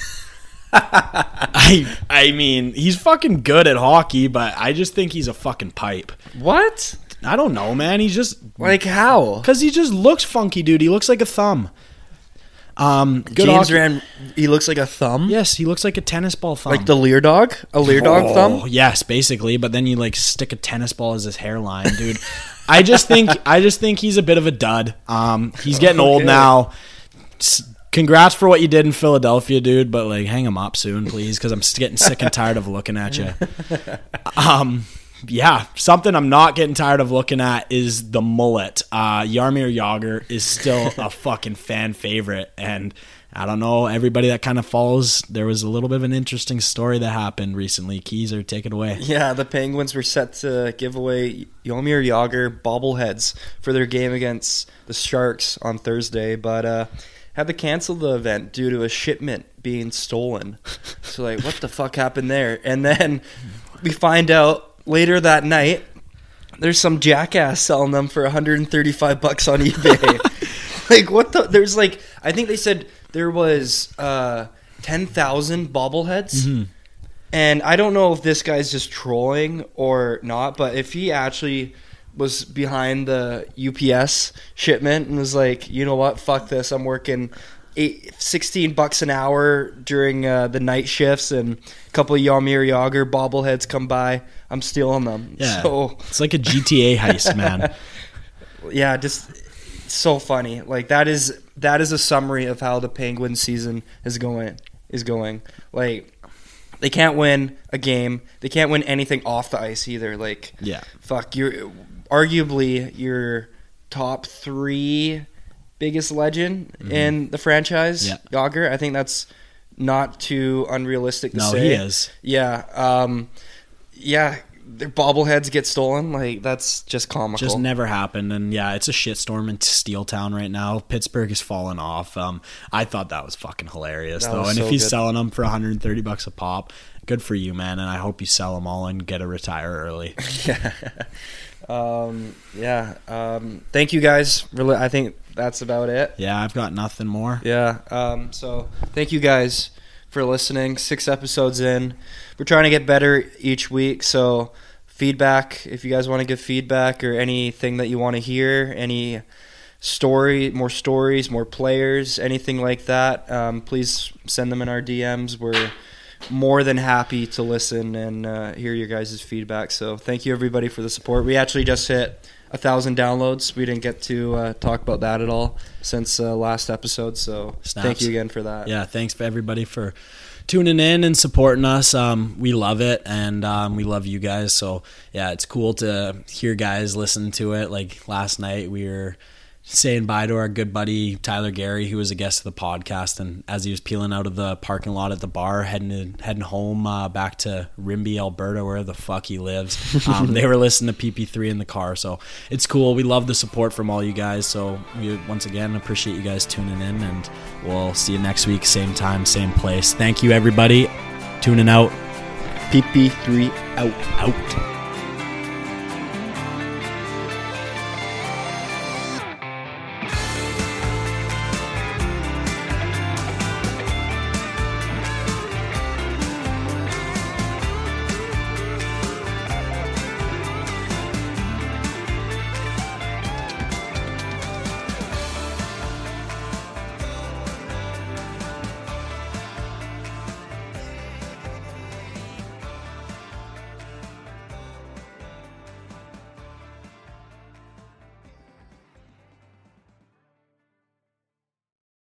I mean, he's fucking good at hockey, but I just think he's a fucking pipe. What? I don't know, man. He's just... Like how? Because he just looks funky, dude. He looks like a thumb. Good James hockey. Rand, he looks like a thumb? Yes, he looks like a tennis ball thumb. Like the Lear Dog? A Lear Dog thumb? Yes, basically. But then you like stick a tennis ball as his hairline, dude. I just think he's a bit of a dud. He's getting old now. Congrats for what you did in Philadelphia, dude. But like, hang him up soon, please, because I'm getting sick and tired of looking at you. Yeah, something I'm not getting tired of looking at is the mullet. Jaromir Jagr is still a fucking fan favorite, and I don't know, everybody that kind of follows, there was a little bit of an interesting story that happened recently. Keys, or take it away. Yeah, the Penguins were set to give away Jaromir Jagr bobbleheads for their game against the Sharks on Thursday, but had to cancel the event due to a shipment being stolen. So, like, what the fuck happened there? And then we find out later that night, there's some jackass selling them for $135 on eBay. Like, what the? There's like, I think they said there was 10,000 bobbleheads. Mm-hmm. And I don't know if this guy's just trolling or not, but if he actually was behind the UPS shipment and was like, you know what, fuck this, I'm working $16 an hour during the night shifts, and a couple of Jaromir Jagr bobbleheads come by, I'm stealing them. Yeah, so, it's like a GTA heist, man. Yeah, just so funny. Like that is a summary of how the Penguins season is going. Like, they can't win a game. They can't win anything off the ice either. Like, yeah, fuck, you're arguably your top 3 biggest legend in the franchise, yeah. Jagr. I think that's not too unrealistic to say. No, he is. Yeah. Yeah, their bobbleheads get stolen. Like, that's just comical. Just never happened. And yeah, it's a shitstorm in Steel Town right now. Pittsburgh is falling off. I thought that was fucking hilarious, though. And if he's selling them for $130 a pop, good for you, man. And I hope you sell them all and get a retire early. Thank you guys. Really, I think that's about it. Yeah, I've got nothing more. Yeah. So thank you guys for listening. 6 episodes in. We're trying to get better each week. So feedback, if you guys want to give feedback or anything that you want to hear, any more stories, more players, anything like that, please send them in our DMs. We're more than happy to listen and hear your guys' feedback. So thank you, everybody, for the support. We actually just hit 1,000 downloads. We didn't get to talk about that at all since last episode. So Thank you again for that. Yeah, thanks for everybody for tuning in and supporting us. We love it, and we love you guys. So yeah, it's cool to hear guys listen to it. Like last night, we were saying bye to our good buddy Tyler Gary, who was a guest of the podcast, and as he was peeling out of the parking lot at the bar, heading home back to Rimbey, Alberta, where the fuck he lives, they were listening to PP3 in the car. So it's cool. We love the support from all you guys. So we once again appreciate you guys tuning in, and we'll see you next week, same time, same place. Thank you, everybody, tuning out. PP3 out.